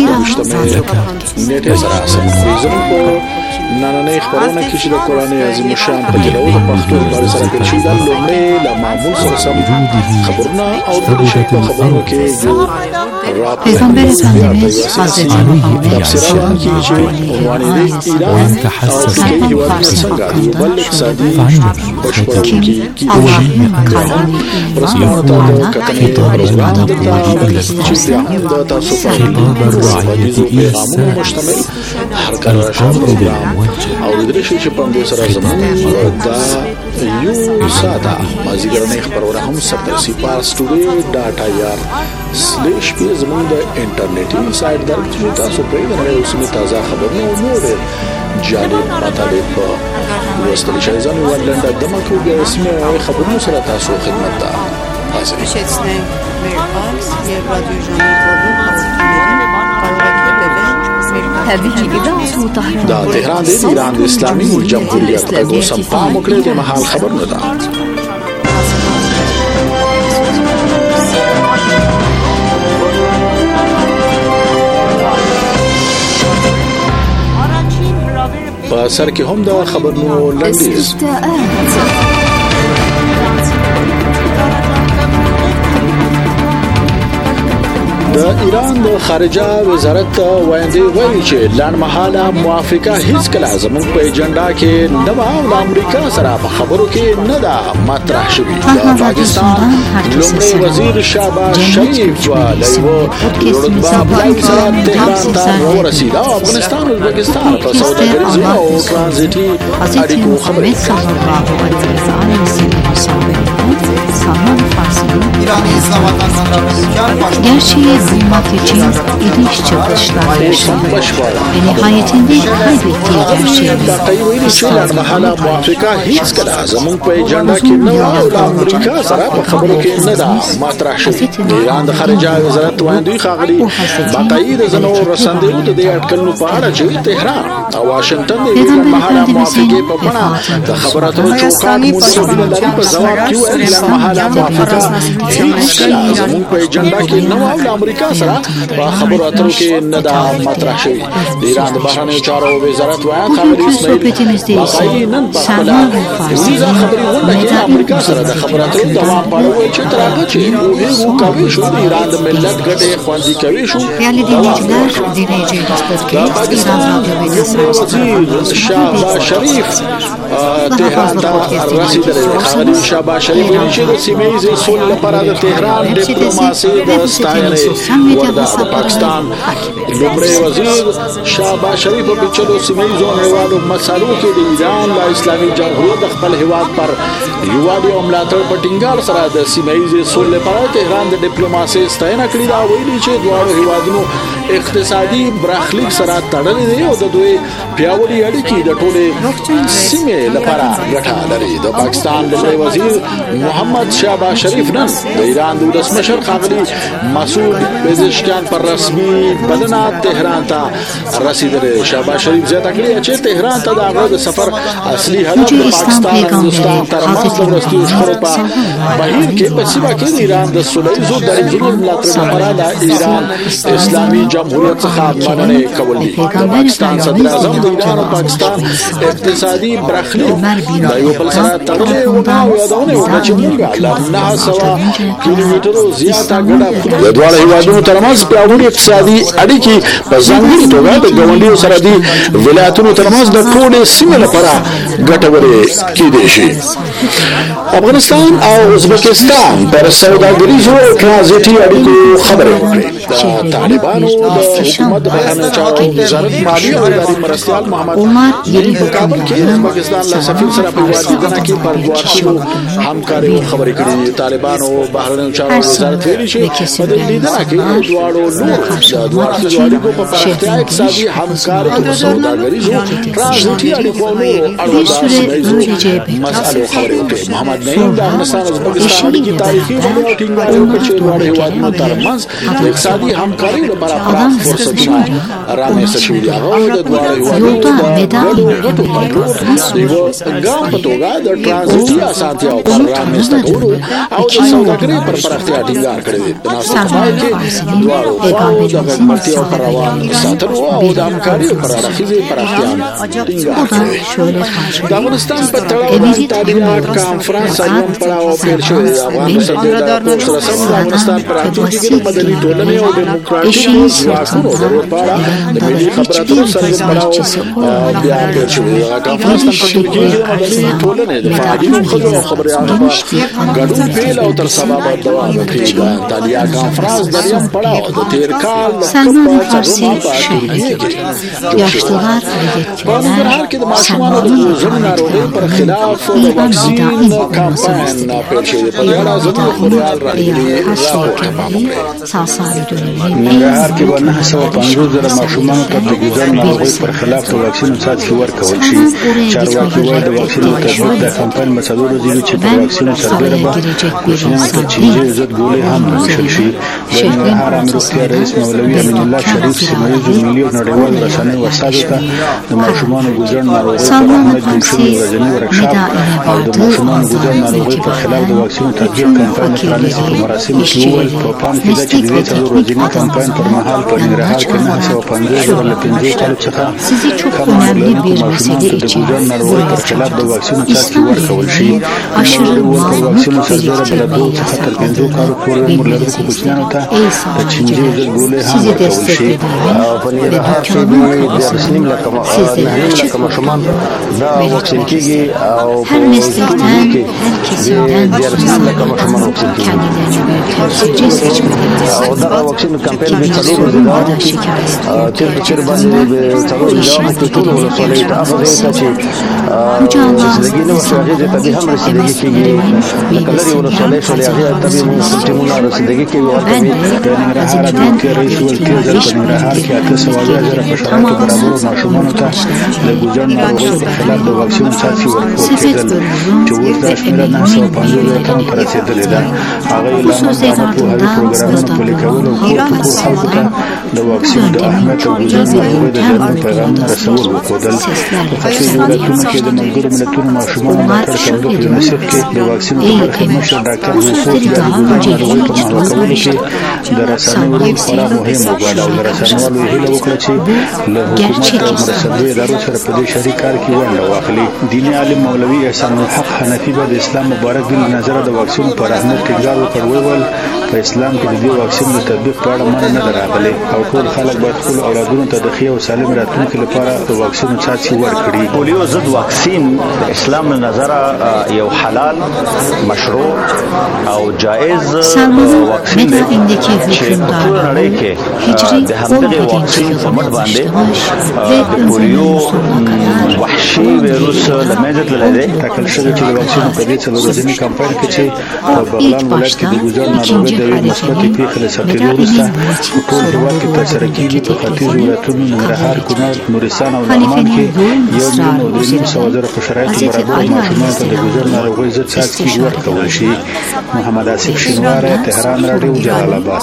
نننۍ خبرونه کې چې د قرآن عظیم شان په تلاوت او پښتو باندې سره پیل شي دا لومړی له معمول سره سم خبرونه او د خبرونو کې جو Peygamber Efendimiz Hazreti Muhammed kalben farsı hakkında şöyle buyurur. Kim Allah'ın kalbini iman, kitabı anlatmaya isterse او د دې شي چې په موږ سره زموږ دا یو ساده مازیګرنۍ خبرونه هم سپارسي pars.today.ir / زموږ د انټرنیټي سایت درته تاسو په دې نه اوسمه تازه خبرونه او نور جالب مطالب لوستل شي ځنه ولنډ دمکو د اسمه خبرونو سره تاسو خدمت ته حاضر دا تهران دی ایران د اسلامي جمهوریت غږ سم پام وکړئ د مهال خبر نه ده په سر کې هم دا خبرونو لنډیز د ایران د خارجه وزارت وایي چې لړمحاله موافقه هیڅ کله زموږ په ایجنډا کې نه و او امریکا سره په خبرو کې نه ده مطرح شوی د پاکستان لومړی وزیر شهباز شریف لایو رتبه بلای سره تهران ته ورسید او افغانستان او پاکستان په سوداګریزو او ترانزیتي اړیکو خبرې Gerçeği bulmak için iriş çıkışlar yaşandı ve nihayetinde kaybettiği gerçeği لنډمهاله موافقه هیڅکله زموږ په ایجنډا کې نه وه او د امریکا سره په خبرو کې نه ده مطرح شوې. د ایران د خارجه وزارت وایندوی ښاغلي باقایي د ځینو رسنیو د دې اټکلونو په اړه چې تهران او واشنگټن د لنډمهاله موافقې په بڼه د خبرو اترو چوکاټ موجوده لري په ځواب کې ویل لنډمهاله موافقه هیڅکله زموږ په ایجنډا کې نه وه او د امریکا سره په خبرو اترو کې نه ده مطرح شوې. د ایران د بهرنیو چارو وزارت وایي ښاغلي باقایي نن په خپله ویزه خبري غونډه کې امریکا سره د خبرو اترو دوام پاړوي چې تر هغه چې ویو کوي شو د ایران د ملت ګټې خوندي کوي شو. شهباز شریف تهران ته رسیدلی دی. ښاغلي شهباز شریف ویلي چې د سیمه ییزې سولې لپاره د تهران ډیپلوماسي د ستاینې وړ ده. د پاکستان لومړی وزیر شهباز شریف په پیچلو سیمه ییزو نړیوالو مسایلو کې د ایران له اسلامي جمهوریت د خپل هیواد پر یووالي او ملاتړ په ټینګار سره د سیمه ییزې سولې لپاره تهران د ډیپلوماسي ستاینه کړې ده. ویلي چې دواړو هیوادونو اقتصادي برخلیک سره تړلې دي او د دوی پیاوړي اړیکې د ټولې سیمې لپاره ګټه لري. د پاکستان لومړی وزیر محمد شهباز شریف نن د ایران د ولسمشر ښاغلي مسعود پزشکیان پر رسمي بلنه تهران ته رسیدلی. شهباز شریف زیاته کړې چې تهران ته د هغه د سفر اصلي هدف د پاکستان او هندوستان ترمنځ د وروستیو شخړو په بهیر کې په سیمه کې د ایران د سوله ییزو دریځونو ملاتړ لپاره د ایران اسلامي جمهوریت څخه مننه کول دي. د پاکستان صدر اعظم د ایران او پاکستان اقتصادي برخلیک د یو بل سره تړلې او یادونه وکړه چې موږ له 900 کیلومترو زیاته ګډه د دواړو هیوادونو ترمنځ پیاوړي اقتصادي اړیکې په ځانګړي توګه د ګاونډیو سره دي ولایتونو ترمنځ د ټولې سیمې لپاره ګټورې کېدای شي. افغانستان او ازبکستان پر سوداګریزو او ترانزیتي اړیکو خبرې وکړې. د طالبانو د حکومت بهرنیو چارو وزارت مالي او اداري مرستیال محمد په کابل کې ازبکستان له سفیر سره په لیدنه کې پر ګواښونو همکاري خبرې کړې. طالبانو بهرنیو چارو وزارت ویلي چې په دې لیدنه کې دواړو اړیکو په پراختیا اقتصادي همکاري او سوداګریزو ترانزیتي اړیکو او اړوندو مسایلو خبرې وکړې. محمد نعیم د افغانستان او ازبکستان اړیکې تاریخي او ټینګاري وکړي چې دواړو هیوادونو ترمنځ د اقتصادي همکاري لپاره پراخ فرصتونه رامنځته شوي دي. هغه د دواړو هیوادونو د ګډو ګټو په لور د یوه ګام په توګه د ترانزیتي اسانتیاوو پر رامنځته کولو او د سوداګرۍ پر پراختیا ټینګار کړی دی. په ناسته کې دواړو خواوو د غږمرتیا پر روان ساتلو او د همکاري پر اړخیزې پراختیا ټینګار کړی. د افغانستان په تړاو د تاریخ کانفرنس ایم پړاو پیل شوی دی. افغان سرتیران سره سم د افغانستان پر راتلونکي کې مدني ټولنې او دیموکراتیکو ځواکونو د رول په اړه د ملي خبرو اترو سرګرم پړاو بیا پیل شوی دی. کانفرنس په ټولګي کې مدني ټولنې د فعالینو ښځو او خبریالانو ګډون پیل او تر سبا به دوام وکړي. د تالیا کانفرنس دریم پړاو د تیر کال د سلمان فارسی شهید یاشتوار په ننګرهار کې د ماشومانو د ژوند ناروغۍ پر خلاف د واکسین کمپاین پیل شوی. په دې اړه زموږ خبريال راغلي ننګرهار کې به 950,000 ماشومانو ته د ګوزن ناروغۍ پر خلاف د واکسین څاڅکي ورکول شي. چارواکي وایي د واکسین تطبیق د کمپاین مسؤل دي چې د واکسین سربېره به کوچنیانو ته چینجي ضد ګولۍ هم وویشل شي. د ننګرهار امیر روغتیا رئیس مولوي امین الله شریف سیمه ییزو ملي او نړیوالو رسنیو استازو ته د ماشومانو ګوزن ناروغۍ پر اهمیت جوړ شوي ورځني ورکشاپ او د ماشومانو ګوزن ناروغۍ پر خلاف د واکسین تطبیق کمپاین پرانیستي په مراسمو کې وویل په پام کې ده چې د دې څلور ورځني کمپاین پر مهال په ننګرهار کې 950,000 له 50 کالو څخه کم عمر لرونکو ماشومانو ته د ګوزن ناروغۍ پر خلاف د واکسین څاڅکي ورکول شي. نوموړي وویل په واکسین سربېره به له 2 څخه تر 5 کالو پورې عمر لرونکو کوچنیانو ته د چینجي ضد ګولۍ هم ورکول شي. په ننګرهار کې د 9 لکه ماشومان دا واکسین کېږي او په ټولګي کې د 9 لکه ماشومان واکسین کېږي او دغه واکسین کمپاین به څلور ورځې دا تیر په تیر باندې به څلور ورځې په ټول ولسوالۍ ته هغه ځای ته چې زندګي نه وشي هغې ځای ته به هم رسېدګي کېږي لکه لرې ولسوالۍ شولې هغې ته به مو ټیمونه رسېدګي کوي ورته به د ننګرهار ادوکې رئیس ولکې ځل په ننګرهار کې 880,000 په شرایطو برابرو ماشومانو ته د ګوجر ناروغۍ په خلاف د واکسین څاڅکي ورکول کېدل چې اوس دا شمېره 950,000 تنو ته رسېدلې ده. هغه اعلانات د پوهاوي پروګرامونو پلي کول او کور په کور خلکو ته د واکسین د اهمیت او ګوجر ناروغۍ د درملو پیغامونه رسول وښودل. په ختیځ ولایتونو کې د ملګرو ملتونو ماشومانو ملاتړ کوونکو په یونیسف کې د واکسین په برخه مشر ډاکټر منصور بیا د ګوجر ناروغۍ په محوه کولو کې د رسنیو رول خورا مهم وباله او د رسنیوالو یې هیله وکړه چې له حکومت او مرستندویه ادارو سره په دې شریک کار کې ونډه واخلي. دیني عالم مولوي احسان الحق حنفي به د اسلام مبارک دین له نظره د واکسین پر اهمیت ټینګار وکړ. وویل په اسلام کې د دې واکسین د تطبیق په اړه منع نه ده راغلې او ټول خلک باید خپلو اولادونو ته د ښې او سالم راتلونکي لپاره د واکسین څاڅکي ورکړي. پولیو ضد واکسین اسلام له نظره یو حلال مشروع او جائز واکسین دی چې په ټوله نړۍ کې د همدغې واکسین په مټ باندې د پولیو وحشي ویروس له منځه تللی دی. ټاکل شوی چې د واکسین په دې څلور ورځني کمپاین کې چې په بغلان ولایت کې د ګوجر ناروغۍ د یوې مثبتې پېښې له ثبتېدو وروسته په ټول هېواد کې ترسره کېږي. په ختیځو ولایتونو ننګرهار، کونړ، نورستان او لغمان کې 1,300,000 په شرایطو برابرو ماشومانو ته د ګوجر ناروغۍ ضد څاڅکي ورکول شي. محمد آصف شینواری، تهران راډیو، جلال آباد.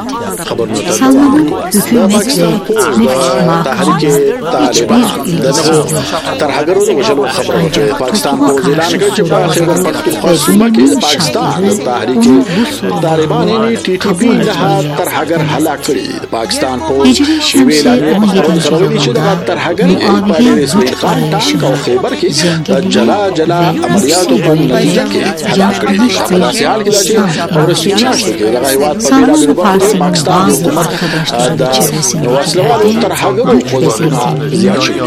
تحریک طالبان د نوو ترهګرو د وژلو خبره وکړه. پاکستان په اعلان کې چې په خیبر پختونخوا صوبه کې پاکستان تحریک طالبان یې ټي ټي پی له ترهګر هلاک کړي. پاکستان په ویلانې خبرونه چې د ترهګر په رسمي خان ټانک او خیبر کې جلا عملیاتو په نتیجه کې هلاک کړي. په داسې حال کې چې ورسې نشته کې لږه هیواد په بیلابیلو باندې پاکستان حکومت د وسلوالو ترهګرو قدرتونه زیات شوي.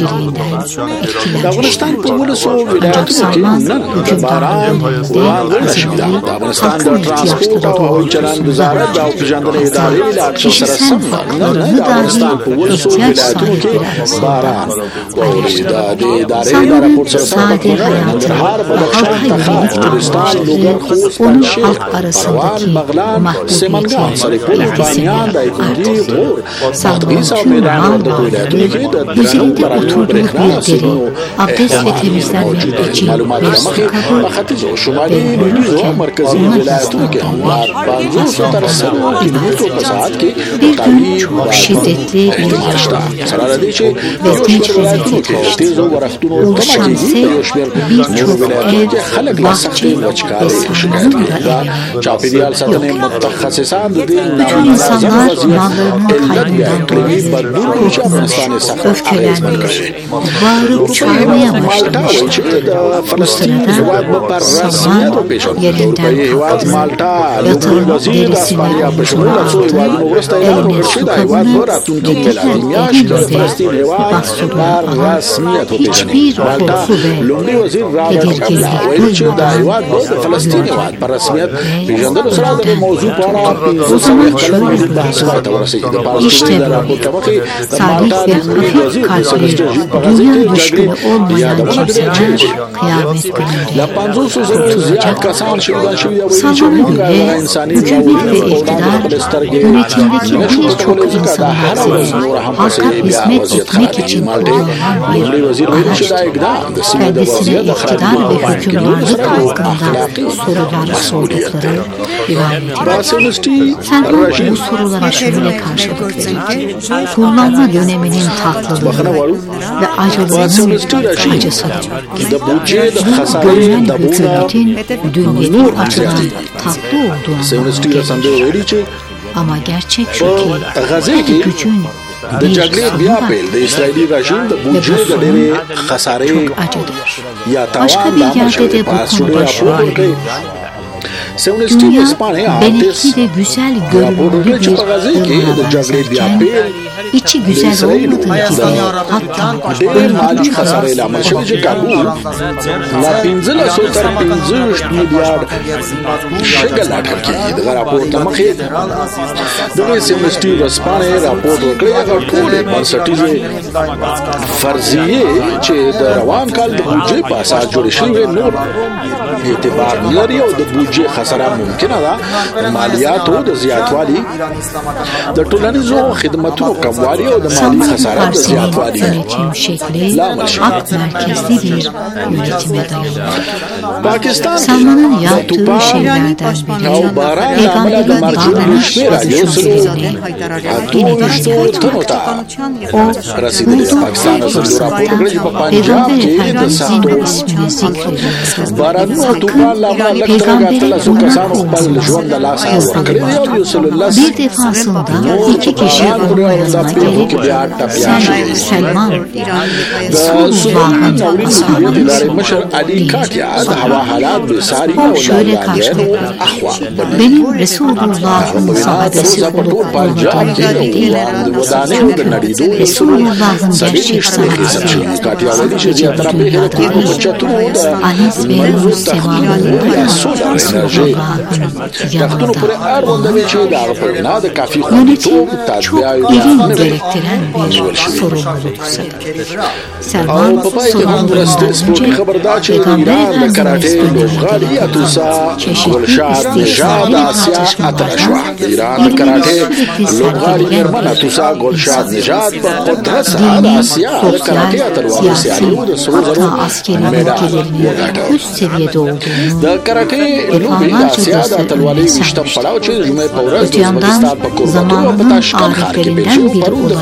د افغانستان په 19 ولایتونو کې نن د باران وړاندوینه شوې ده. د افغانستان د ترانسپورټ او هوایي چلند وزارت او پیژندنې ادارې له اټکل سره سم نن د افغانستان په 19 ولایتونو کې باران وورېد. د ادارې د راپور سره سم ننګرهار، بدخشان، تخار، نورستان، لوګر، خوست، پنجشیر، پروان، بغلان، سمنګان، سرپل، بامیان، دایکنډي، غور، بادغیس او میدان وردګو ولایتونو کې د درنو برابرو برېښنا سیمونو معلومات مخې په ختیځ او شمالي لویدیځو او مرکزي ولایتونو کې هموار 500 تر 100 کیلومترو په ساعت کې تاویل احتمال شته. سره له دې چې د یو شمېر ولایتونو کې تیزو ورښتونو تمه کېږي. د یو شمېر نورو ولایتونو کې خلک له سختې وچکالۍ شکایت کوي. چاپېریال ساتنې متخصصان د دې نامنظم وضعیت علت یا اقلیمي بدلون چې افغانستان یې سخت اغېزمن کړی. مالټا وایي چې د فلسطین هېواد به په رسمیت وپېژني. د اروپایي هېواد مالټا لومړی وزیر د اسپانیا په شمول له څو هېوادونو وروسته اعلان وکړ چې دا هېواد به راتلونکي میلادي میاشت د فلسطین هېواد په رسمیت وپېژني. مالټا لومړی وزیر رابرټ کابلا ویلي چې دا هېواد به د فلسطین هېواد په رسمیت پېژندلو سره د موضوع په اړه 15 کلن بحث پای ته ورسېږي. د پالستین د راپور له مخې د مالټا لومړي وزیر سیلوسټر په غزې کې جګړې یادونه کړې چې له 500,000 زیات کسان شهیدان شوي او ویلي چې موږ د انساني ناورینونو په وړاندې خپلې سترګې نشو پټولی ځکه دا هره ورځ نور هم پسې بیا وضعیت خرابېږي. مالټې لومړي وزیر ویلي چې دا اقدام د سیمې د وضعیت د خرابېدو په پای کېدلو سره یو اخلاقي مسؤلیت دی. باسیلستی رژیم kullanma döneminin tatlılığı ve acılığının acısı. Görünen hükümetin dünyenin açılan tatlı olduğunu ama gerçek şu ki gücün د جګړې بیا پیل د اسرائیلي رژیم د بودجې د ډېرې خسارې یا تاوان له امله شوی. پاس شوی راپور ورکوي Dünya belki de güzel görünümlü bir ırmağa benzerken içi güzel olmadığı gibi hatta mali khasarela marshal kabul la pinzela sotar pinzush milyard شګل اټکل کیږي د راپورټ مخې د سیمستي رسپانه راپورټ ورکړی هغه ټول بنسټیزه فرضیه چې د روان کال د بودجې په اساس جوړ شوی نور اعتبار لري او د بودجې خساره ممکنه ده مالیاتو د زیاتوالي د ټولنیزو خدماتو کموالي او د مالی خساره د زیاتوالي AK merkezli bir yönetime dayanıyor. Pakistan Salman'ın yaptığı şeylerden biri peygamberin bağlanan sözlerini yine de hatırlatmaktır. O uzun hadisinde Peygamber Efendimizin ismini zikrediyor. Halkın Peygamber'in ondan olmasına kızdı. Bir defasında iki kişi onun yanına gelip Selman Resulullah'ın ashabı o şöyle karşıladı. Benim Resulullah'ın sahabesi olup olmadığını değil. Resulullah'ın gerçek sahabesi olduğu dünyada değil. Aziz ve Yunus semanında Resulullah'ın yanında. Yönetim çok ilim gerektiren bir sorumluluksa. Selman sorumluluğundan önce Peygamber Efendimiz döneminde çeşitli istişare tartışmalardan ilgili sürekli sergilenen dini, sosyal, siyasi hatta askeri mülkelerini üst seviyede olduğunu defalarca gösterdiğini sanmıştı. Öte yandan zamanının ariflerinden biri olarak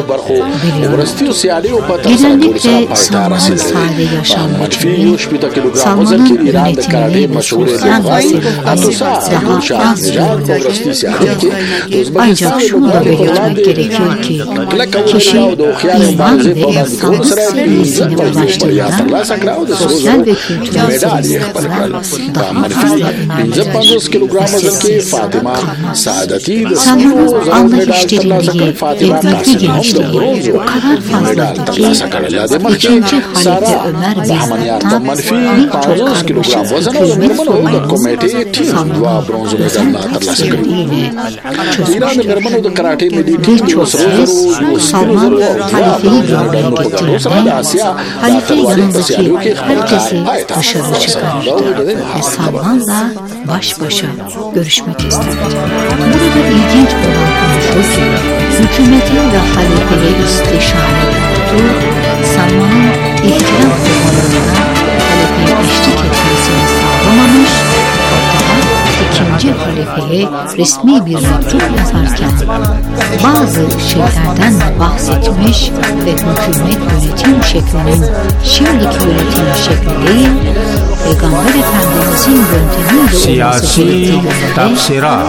genellikle Salman'ın sade yaşamlarını, Salman'ın yönetimini sosyal meselelerini daha az görmüştür. Ancak şunu da belirtmek gerekiyor ki kişi iman ve insanlık seviyesine ulaştığında sosyal ve kültürel seviyeler daha fazla önemlidir. Meselesi kalmaz. Salman'ın anlayışderinliği ve bilgi genişliği o kadar fazlaydı ki ikinci Halife Ömer ve Zat'tan birçok karmaşık hükümet sorunlarının Salman'ın özelliğiyle çözmüştür. Birçok kez Salman halifeyi görmeye gittiğinde halife yanındaki herkesi dışarı çıkarırdı ve Salman'la baş başa görüşmek isterdi. Burada ilginç olan konu şu ki hükümetin ve halifeye istişare yaptı. Salman'ın ihtiram kurmalarına halifeye eşlik etmesini sağlamamış, hatta ikinci halifeye resmi bir mektup yazarken bazı şeylerden bahsetmiş ve hükümet yönetim şeklinin şimdiki yönetim şekli değil, Peygamber Efendimizin yöntemiyle olması gerektiği tafsirat.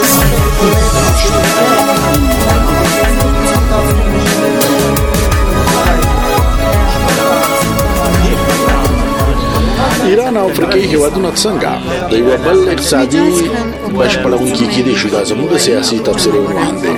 ایران او افریقایي هیوادونه څنګه د یو بل اقتصادي بشپړونکي کېدای شي دا زموږ د سیاسي تبصرې عنوان دی.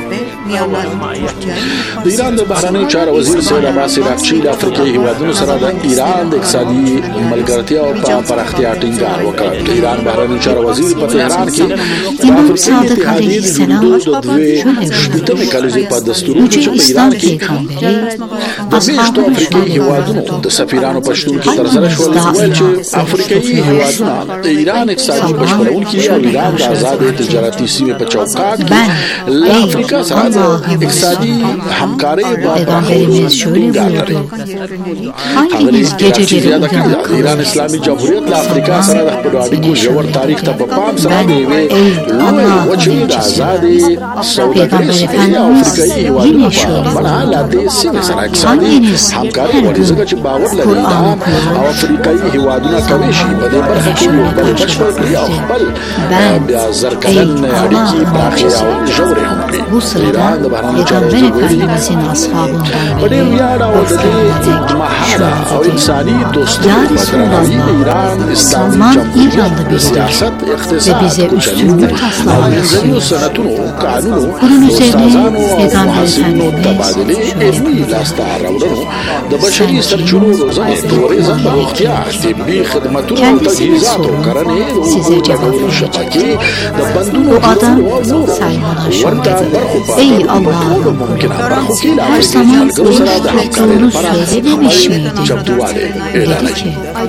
د ایران د بهرنیو چارو وزیر سید عباس عراقچي د افریقایي هیوادونو سره د ایران د اقتصادي ملګرتیا او پراختیا ټینګار وکړ. د ایران بهرنیو چارو وزیر په تهران کې د افریقایي اتحادیې د جوړېدو د شپږمې کلیزې په دستور کې په ایران کې د میشتو افریقایي هیوادونو د سفیرانو په شتون کې ترسره شول چې افریقایي هیوادونه د ایران اقتصادي بشپړونکي او ایران د آزاد تجارتي سیمې په چوکاټ کې له افریقا سره د اقتصادي همکارۍ په Peygamberimiz şöyle buyurdu. Hanginiz geceleri uyanık ایران اسلامي جمهوریت له افریقا سره د خپل اړیکو ژور تاریخ ته په پام سره دی وی وچې د آزاد سوداګرۍ او افریقایي هیوادونو په اړه لا دې سیمې سره اقتصادي همکاري ورزګه چې باور لري او افریقایي هیوادونه کوي شي په دې برخه کې یو بل بشپړ کړی او خپل بیا زرکلن اړیکې پراخې او ژورې هم کړې. ایران د بهرنیو چارو وزیر ویلي په ډېر ویاړ او د دې مهاله او انساني دوستۍ په درناوي د ایران اسلامي جمهوریت د سیاست اقتصاد کوچنیو او منځنیو صنعتونو قانونو استادانو او محصلینو تبادلې علمي لاسته راوړنو د بشري سرچینو روزنې توریزم روغتیا طبي خدمتونو او تجهیزاتو کرنې او لګولو شبکې د بندونو جوړولو او نورو ورته برخو په ټولو ممکنه برخو کې لا ملګرو سره د همکارۍ لپاره چمتووالی اعلانوي.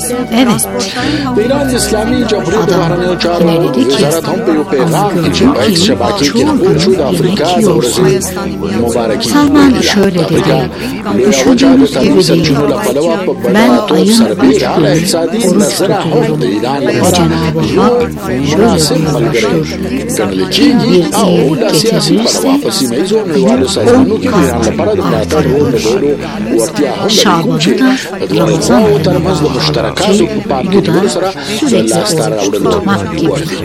د ایران اسلامي جمهوریت د بهرنیو چارو وزارت هم په یو پیغام کې چې په ایکس شبکې کې خپور شو د افریقا د ورځې مبارکي افریقا لویه وچه د طبیعي سرچینو له پلوه په بډاتوب سربېره له اقتصادي نظره هم د ایران لپاره مناسب ملګری ګڼل کېږي او له سیاسي پلوه په سیمه ییزو نړیوالو سازمانونو کې د ایران لپاره د ملاتړ رول لرلو وړتیا هم لري کوم چې د دواړو خواوو ترمنځ د مشترکاتو په پام کې نیولو سره د لاسته راوړلو وړ دي.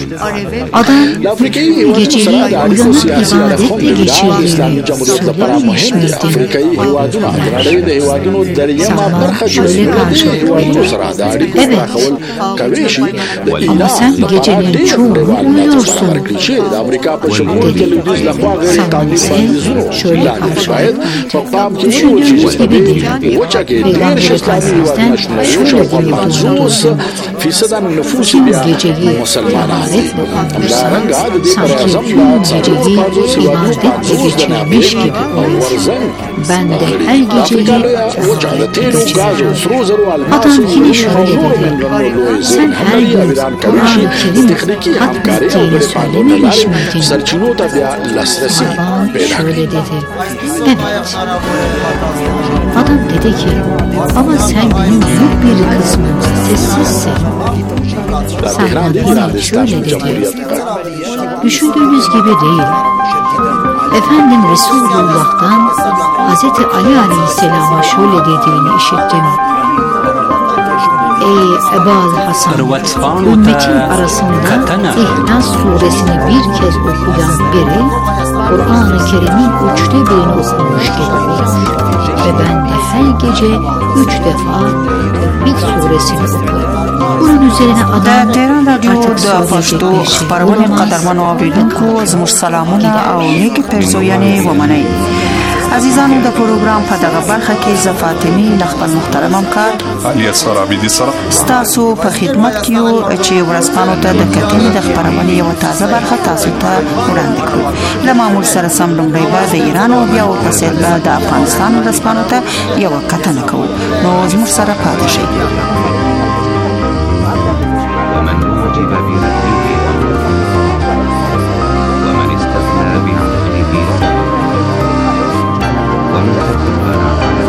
د افریقایي هېوادونو سره د اړیکو سیاسي اړخ هم د ایران د اسلامي جمهوریت لپاره مهم دي. افریقایي هېوادونه د نړۍ د هېوادونو دریمه برخه جوړوي. د دې هېوادونو سره د اړیکو پراخول کولی شي د ایران لپاره ډېر نړیوال ملاتړ ورکړي چې د امریکا په شمول د لویدیځ لخوا غیر قانوني بندیزونو لاندې باید په پام کې ونیول شي چې په دې وچه کې دېرش اسلامي هېوادونه شتون لري. شاوخوا 50% نفوس بیا مسلمانان دي. همدارنګه د دې پر اعظم لا څلور 50 هېوادونو 50 د ناپېژ او ورزن افریقا لویه وچه د تیلو ګازو سرو زرو الماسو او نورو منرالونو لوی زیرمې هم لري. او ایران کولی شي د تخنیکي همکارۍ او ګډې پانګونې له لارې سرچینو ته بیا لاسرسی پیدا کړي. Adam dedi ki ama sen günün büyük bir kısmında sessizsin. Senden şöyle dedi. Düşündüğünüz gibi değil. Efendim Resulullah'tan Hz. Ali Aleyhisselam'a şöyle dediğini işittim. Ey Ebal Hasan, ümmetin arasında İhlas suresini bir kez okuyan biri Kur'an-ı Kerim'in 3'te 1'ini okumuş gibidir. Ve ben de her gece 3 defa bir suresini okuyorum. Bunun üzerine adam artık پښتو خبرونه قدرمنو اوریدونکو زموږ سلامونه او نیکی پیرزویانې ومنئ. عزیزانو د پروګرام په دغه برخه کې زه فاطمه له خپل محترم همکار علي اسرار عبیدي سره ستاسو په خدمت کې یو چې ورځپاڼو ته د کتنې د خبرونې یو تازه برخه تاسو ته وړاندې کړو. له معمول سره سم لومړی به د ایران او بیا ورپسې د افغانستان ورځپاڼو ته یو کتنه کوو. نو زموږ سره پاتې شئ. ومن وجب برده ومن استثنى بعقله ومن تكبر على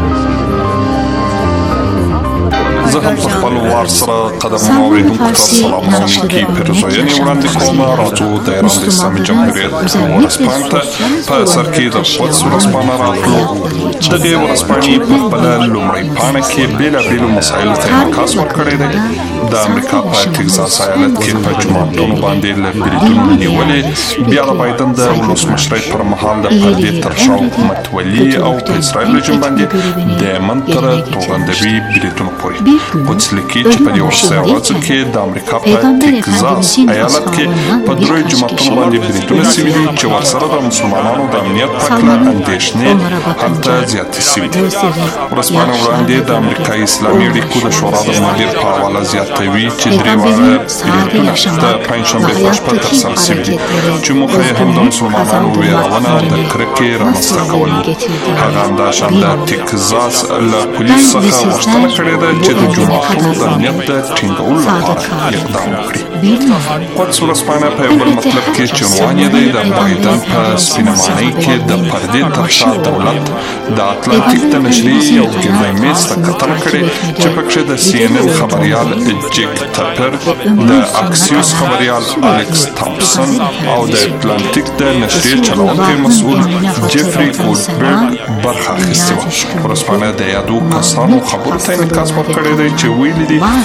زه هم په خپل وار سره قدرمنو اوریدونکو ته سلامونه او نیکې پیرزویانې وړاندې کوم. راځو د ایران د اسلامي جمهوریت ورځپاڼې ته په سر کې د قدس ورځپاڼه راغلو. دغې ورځپاڼې په خپله لومړۍ پاڼه کې بېلابېلو مسایلو ته انعکاس ورکړی دی. د امریکا په ټکزاس ایالت کې په جوماتونو باندې له بریدونو نیولې، بیا د بایدن د ولسمشرۍ پر مهال د پردې تر شا حکومتولي او په اسرائیل رژیم باندې د یمن تر توغندوي بریدونو پورې. قدس لیکي چې په دې وروستیو ورځو کې د امریکا په ټکزاس ایالت کې په دریو جوماتونو باندې بریدونه سوي دي چې ورسره د مسلمانانو د امنیت په هکله اندېښنې هلته زیاتې سوي دي. ورځپاڼه وړاندې د امریکایي اسلامي اړیکو د شورا د مدیر په حواله زیاتوي چې درې واړه بریدونه د پنجشنبې په شپه ترسره سوي دي چې موخه یې هم د مسلمانانو ویرونه او د کرکې رامنځته کول. هغه همداشان د ټکزاس له پولیسو څخه غوښتنه کړې ده چې د جوماتونو د امنیت د ټینګولو لپاره اقدام وکړي. قدس ورځپاڼه په یو بل مطلب کې چې عنوان یې دی د بایدن په سپینه ماڼۍ کې د پردې تر شا دولت د اتلانتیک د نشري یو ګردی میز ته کتنه کړې چې پکښې د CNN خبریال جیک تپر، د اکسیوس خبریال الکس تامپسن او د اتلانتیک د نشري چلوونکی مسؤل جیفري گولډبرګ برخه اخیستې وه. ورځپاڼه د یادو کسانو خبرو ته انعکاس ورکړی دی چې ویلي دي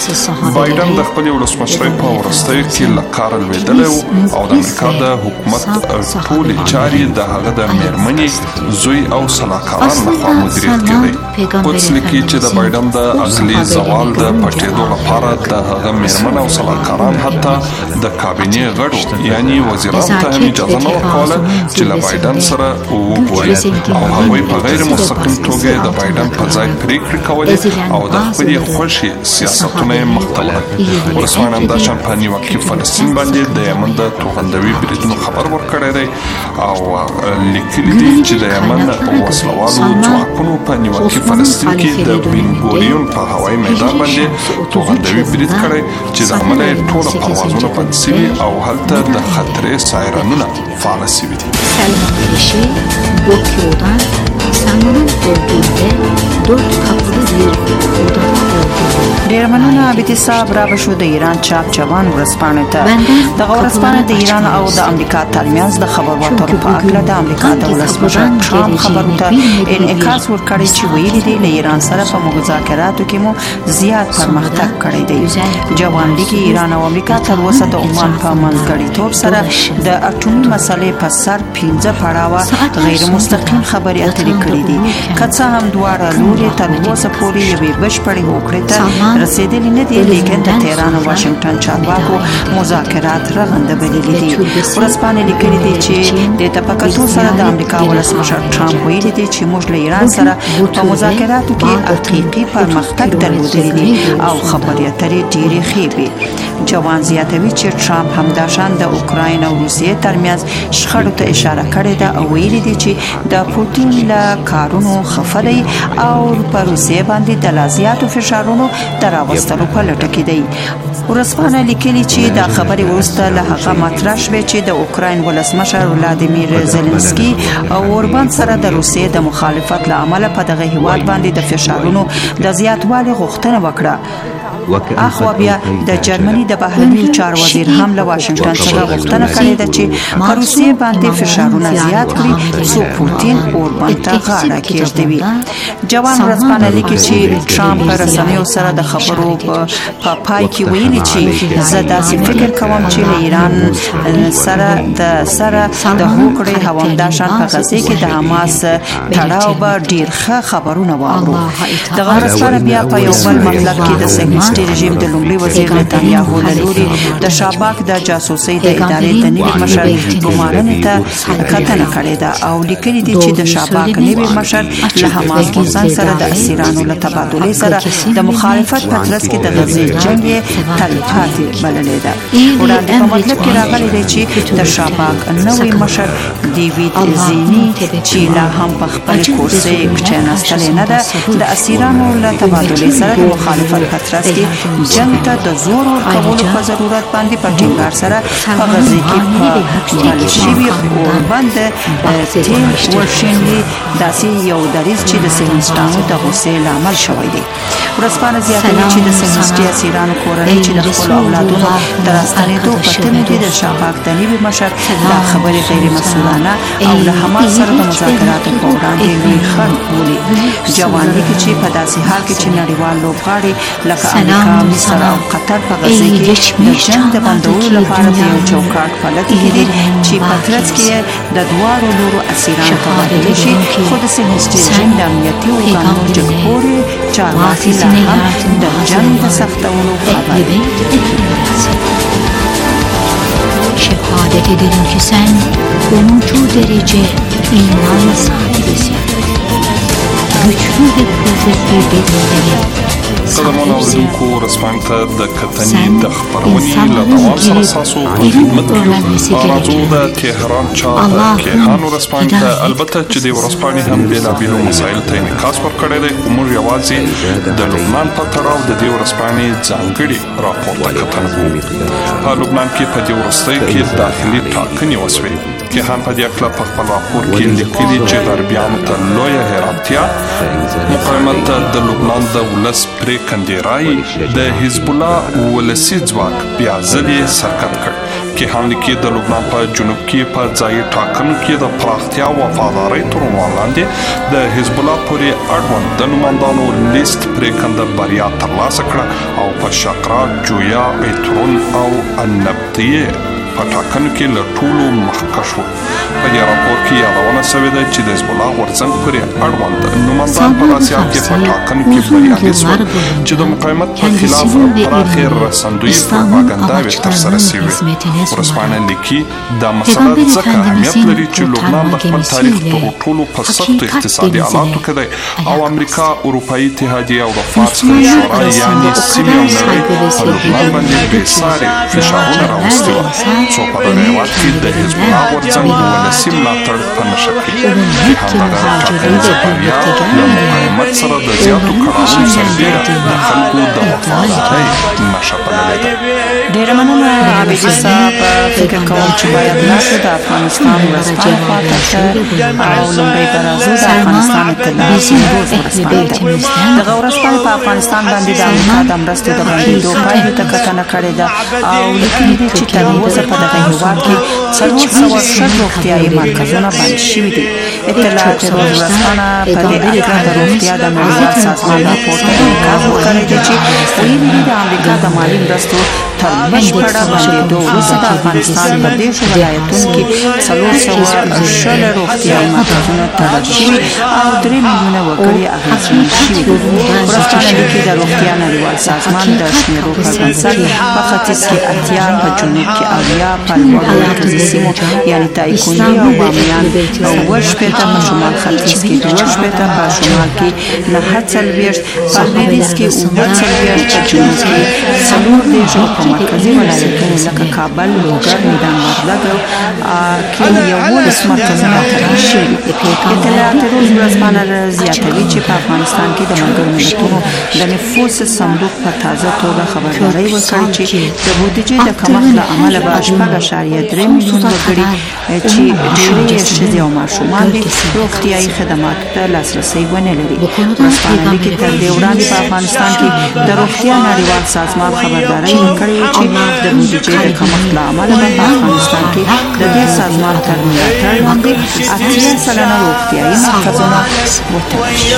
بایدن د خپل ولسمشرۍ په وروستیو کې له کاره لوېدلی و او د امریکا د حکومت ټولې چارې د هغه د مېرمنې زوی او سلاکاران لخوا مدیریت کېدی. قدس لیکي چې د بایدن د عقلي زوال د پټېدو لپاره د هغه مېرمن او سلاکاران حتی د کابینې غړو یعنی وزیرانو ته هم اجازه نه ورکوله چې له بایدن سره وګوري او هغوی په غیر مستقیم توګه د بایدن په ځای پریکړې کولې او د خپلې خوښې سیاستونه یې مخته وړل. ورسمن همداشان په نیوکه فلسطین باندې د یمن د توغندوي بریدونو خبر ورکړی دی او لیکلي دي چې د یمن وسلوالو ځواکونو په نیوکه فلسطین کې د بنګوریون په هوایي میدان باندې توغندوي برید کړی چې د عمله ټول پروازونه بند شوي او هلته د خطرې سایرنونه فعال شوي دي. ډیر مننه بیت صاحب را بشو د ایران چاپ چوان ورسپانه ته د ورسپانه د ایران او د امریکا ترمنځ د خبر ورکړو په اړه د امریکا د ولسمشر ټرامپ خبرو ته انعکاس ورکړی چې ویلي دی له ایران سره په مذاکراتو کې مو زیات پرمختګ کړی دی. جوان لیکي ایران او امریکا تر اوسه د عمان په منځګړیتوب سره د اټومي مسلې په سر 15 پړاوه غیر مستقیم خبرې اترې کړې دي. کڅه هم دواړه لوري تر اوسه پورې یوې بشپړې هوکړې ته رسیدلې نه دي، لیکن د تهران او واشنگټن چارواکو مذاکرات رغنده بللي دي. ورسپانې لیکلي دي چې د تفکتو سره د امریکا ولسمشر ټرامپ ویلي دي چې موږ له ایران سره په مذاکراتو کې حقیقي پرمختګ درلودلی دي او خبرې اترې ډېرې ښې وي. جوان زیاتوي چې ټرامپ همداشان د اوکراین او روسیې ترمنځ شخړو ته اشاره کړې ده او ویلي دي چې د پوتین له کارونو خفه دی او په روسیې باندې د لازیاتو فشارونو دراوستلو په لټه کې دی. ورسپانه لیکلي چې دا خبرې وروسته له هغه مطرح شوې چې د اوکراین ولسمشر ولادیمیر زلنسکي او اوربان سره د روسیې د مخالفت له امله په دغه هیواد باندې د فشارونو د زیاتوالي غوښتنه وکړه. اخوا بیا د جرمني د بهرنیو چارو وزیر هم له واشنگټن څخه غوښتنه کړې ده چې په روسیې باندې فشارونه زیات کړي څو پوتین اوربان ته غاړه کېږدوي. جوان ورځپاڼه لیکي چې ټرامپ په رسنیو سره د خبرو په پای کې ویلي چې زه داسې فکر کوم چې له ایران سره د هوکړې هوامداشان په غزه کې د حماس تړاو به ډېر ښه خبرونه واورو. دغه ورځپاڼه بیا په یو بل مطلب کې د صهیونیستي رژیم د لومړي وزیر نتانیاهو له لوري د شاباک د جاسوسۍ د ادارې د نوي مشر ګمارنې ته کتنه کړې ده او لیکلي دي چې د شاباک نوي مشر له حماس غورځنګ سره د اسیرانو له تبادلې سره د مخالفت په ترڅ کې د غزې جنګ یې تلپاتې بللې ده. وړاندې په مطلب کې راغلی دی چې د شاباک نوي مشر ډیوید زینی چې لا هم په خپل کرسۍ کښېناستلی نه ده د اسیرانو له تبادلې سره د مخالفت په ترڅ کې جنګ ته د زور ورکولو په ضرورت باندې په ټینګار سره په غزې کې په بل شوي اوربند تیل ورشینلي داسې یو دریځ چې د صهیونیستانو د غوسې لامل شوی دی. ورځپاڼه زیاتوي چې د صهیونیستي اسیرانو کورنۍ چې د خپلو اولادونو د راستنېدو په تمه دي د شاباک د نوي مشر دا خبرې غیر مسؤلانه او له حماس سره د مذاکراتو په وړاندې لوی خنډ بولي. جوان لیکي چې په داسې حال کې چې نړیوال لوبغاړي لکه امریکا، مصر او قطر په غزه کې د جنګ د بندولو لپاره د یو چوکاټ په لټه کې دي چې په ترڅ کې د دواړو لورو اسیران تبادله شي، خو د صهیونیستي رژیم د امنیتي ارګانونو جګپورې چارواکي لا هم د جنګ د سختولو خبر دي. شهادت دادیم که sen onun çoğu derece iman sahibisin. Güçlü ve kuvvetli bedenleri قدمون اوریدونکو ورځپاڼې ته د کتنې د خپرونې له دوام سره ستاسو په خدمت کې راځو. د تهران چاپ کیهان ورځپاڼې ته البته چې د ورځپاڼې هم بېلابېلو مسایلو ته انعکاس ورکړی دی، خو موږ یوازې د لبنان په تړاو د دې ورځپاڼې ځانګړي راپور ته کتنه کوو. په لبنان کې په دې وروستیو کې داخلي ټاکنې وسوې. کیهان په دې اړه په خپل راپور کې لیکلي چې غربیانو ته لویه حیرانتیا مقاومت د لبنان د ولس پرېکړې کندیرای د حزب الله ولسی ځواک بیا ځلې سرکت کړ کې حمله کې د لبنان په جنوب کې په ځای ټاکنو کې د پراختیا او وفادارۍ تر عنوان لاندې د حزب الله پورې اړوند د نوماندانو لیست پرېکنده بریا ترلاسه کړه او په شقرا جویا بیترون او النبطیه په ټاکنو کې له ټولو مخکښ و. په دې راپور کې یادونه شوې ده چې د حزب الله غورځنګ پورې اړوند نوماندان په اسیا کې په ټاکنو کې بریالي شول چې د مقاومت په خلاف پراخې رسندوی پروپاګاندا ترسره شوې. ورځپاڼه لیکي دا مسله ځکه اهمیت لري چې لبنان د خپل تاریخ تر ټولو په سختو اقتصادي حالاتو کې دی او امریکا، اروپایي اتحادیه او د فارس شورا یعنې سیمې او نړۍ په لبنان باندې بېساري فشارونه راوستي وو څو په دغه هېواد کې د حزب الله غورځنګ ولسي ملاتړ په نښه کړي چې همدغه ټاکنیزه بریا له مقاومت سره د زیاتو کړاوونو سربېره د خلکو د وفادارۍ نښه بللې ده. ډېره مننه عابدي صاحب. فکر کوم چې باید ناسو د افغانستان ورځپاڼې خواته شه او لومړی به راځو د افغانستان اطلاع سیمبوز ورځپاڼې ته. دغه ورځپاڼې په افغانستان باندې د امریکا د مرستې د بندېدو پایلو ته کتنه کړې ده او لیکلي دي چې تر اوسه په دغه هېواد کې 400 روغتیايي مرکزونه بند شوي دي. اطلاعات ورځپاڼه په دې اړه د روغتیا د نړیوال سازمان راپور ته انعکاس ورکړی دی چې ویلي دي د امریکا د مالي مرستو تر بشپړه بندېدو وروسته د افغانستان په دېرشو ولایتونو کې 400 روغتیايي مرکزونه تړل شوي او 3 میلیونه وګړي اغېزمن شوي دي. ورځپاڼه لیکي د روغتیا نړیوال سازمان د شمېرو پر بنسټ په ختیځ کې 80، په جنوب کې 80، په لوړو مرکزي سیمو یعنې تایکوندي او بامیان 90، په شمال ختیځ کې 20، په شمال کې 49، په لویدیځ کې 49، په جنوب کې 40 او په مرکزي ولایتونو لکه کابل، لوګر، میدان وردګ کې 11 مرکزونه تړل شوي دي. اطلاعات روز ورځپاڼه زیاتوي چې په افغانستان کې د ملګرو ملتونو د نفوس صندوق په تازه توګه خبرداری ورکړې چې د بودیجې د کمښت له امله به 8.3 میلیون وګړي چې ډېری یې ښځې او ماشومان دي روغتیايي خدماتو ته لاسرسی ونه لري. ورځپاڼه لیکي تر دې وړاندې په افغانستان کې د روغتیا نړیوال سازمان خبرداری ورکړې وه چې د بودیجې د کمښت له امله به په افغانستان کې د دې سازمان تر ملاتړ لاندې 80% روغتیايي مرکزونه وتړل شي.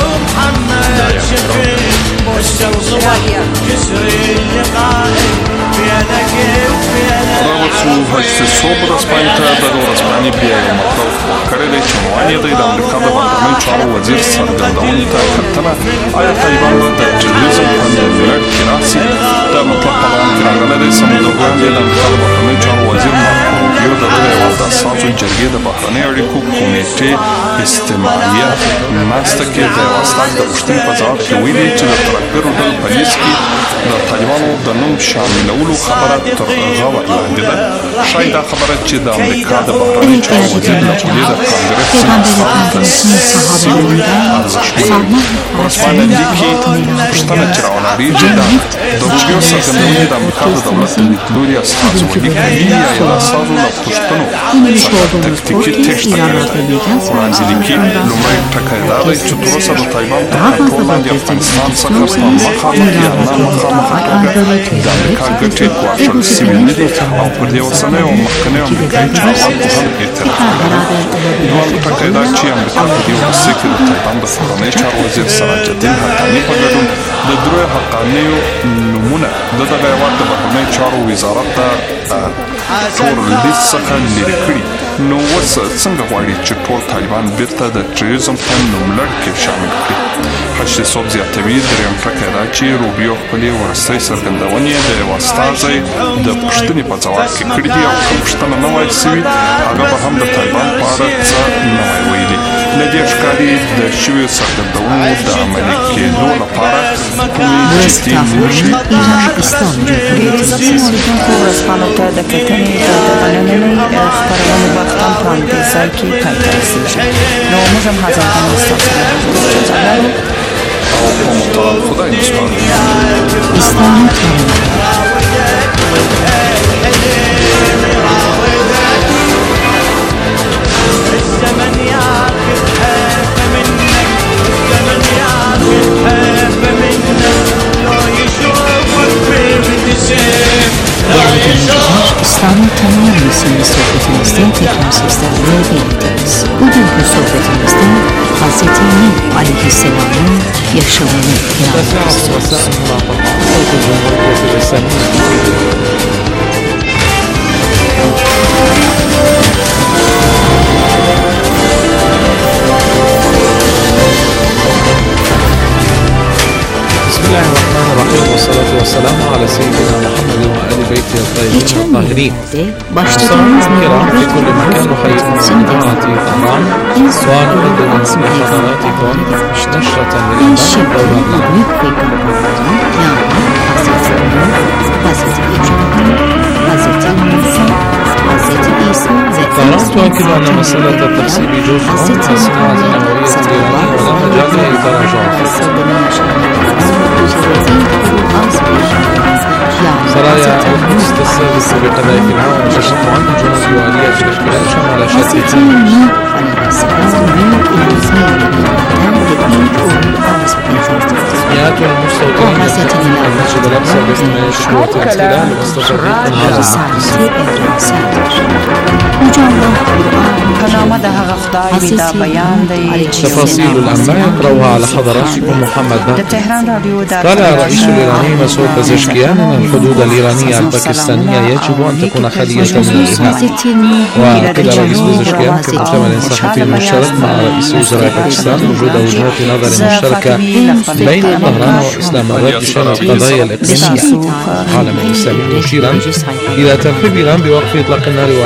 راوڅو هڅې څو ورځپاڼې ته دغه ورځپاڼې بیا یو مطلب ورکړی دی چې عنوان یې دی د امریکا د بهرنیو چارو وزیر څرګندونې ته کتنه آیا طالبان به د ټیروریزم په لړ کې راشي. دا مطلب په بیان کې راغلی دی. سمدستي وړاندې د امریکا د بهرنیو چارو وزیر مارکو روبیو د دغه هېواد د اساسو جرګې د بهرنیو اړیکو کمیټې استماعیه ناسته کې د یوه استازي د پوښتنې په ځواب کې ویلي چې د ترهګرو ډلو په لیست کې د طالبانو د نوم شاملولو خبره تر غور لاندې ده. ښایي دا خبره چې د امریکا د بهرنیو چارو وزیر له خولې د کانګرس ارزښتمنه وي. ورځپاڼه لیکي پوښتنه چې راولاړېږي دا د روبیو څرګندونې د امریکا د دولت لیدلوري استازولي کوي یا د استازو له پوښتنو څخه تکتیکي تېښته کړې ده. وړاندې لیکي لومړی ټکی دا دی چې تر اوسه د طالبانو تر کنټرول لاندې افغانستان څخه په مخامخ یا نه مخامخه توګه د امریکا ګټې ګواښل سوي نه دي او پر دې اوسنیو او مخکنیو امریکایي چارواکو هم اعتراف لري. دویم ټکی دا چې امریکا په دې وروستیو کې د طالبان د بهرنیو چارو وزیر سراج الدین حقاني په ګډون د دریو حقانیو نومونه د دغه هېواد د بهرنیو چارو وزارت ته تور لیست څخه لرې کړي. نو اوس څنګه غواړي چې ټول طالبان بیرته د ټیروریزم په نوملړ کې شامل کړي. هشتې صوب زیاتوي درېیم ټکی دا چې روبیو خپلې وروستۍ څرګندونې د یوه استازي د پوښتنې په ځواب کې کړي دي او که پوښتنه نه وای سوي هغه به هم د طالبان په اړه څه نه وای ویلي. له دې ښکاري د شویو څرګندونو د عملي کېدو لپاره کومې جدي نښې ورځپاڼو ته د کتنې د نننۍ خپرونو وخت هم په همدې ځای کې پای ته رسېږي. نو موږ هم حاضر هم ستاسو او په متعال خدای نسپارو. الزمن ياخذ حيفه منك، الزمن ياخذ حيفه منك Hazreti Nuh aleyhisselamın yaşamını inanmak istiyoruz. بسم الله الرحمن الرحيم والصلاة والسلام على سيدنا محمد وآل بيته الطيبين الطاهرين. الكرام في كل مكان نحييكم من قناة طهران ونقدم لحضراتكم نشرة طهران تؤكد أن مسألة التخصيب جزء من الصناعة النووية الإيرانية ولا مجال للتراجع سرايا القدس السادسة بقذائف الهواء نشرت معالجة وآلية الاحتلال شمال شتى مئات المستوطنين يتحدثون المسجد الأقصى بحماية قوات الاحتلال واستجريت من تفاصيل الأنباء يقرأها على حضراتكم محمد بكر. قال الرئيس الإيراني مسعود پزشکیان أن الحدود الإيرانية الباكستانية يجب أن تكون خالية من الإرهاب. وقال رئيس پزشکیان في مؤتمر صحفي مشترك مع رئيس وزراء باكستان وجود وجهة نظر مشتركة بين طهران وإسلام آباد بشأن القضايا الإقليمية. العالم الإسلامي مشيرا إلى ترحيب إيران بوقف إطلاق النار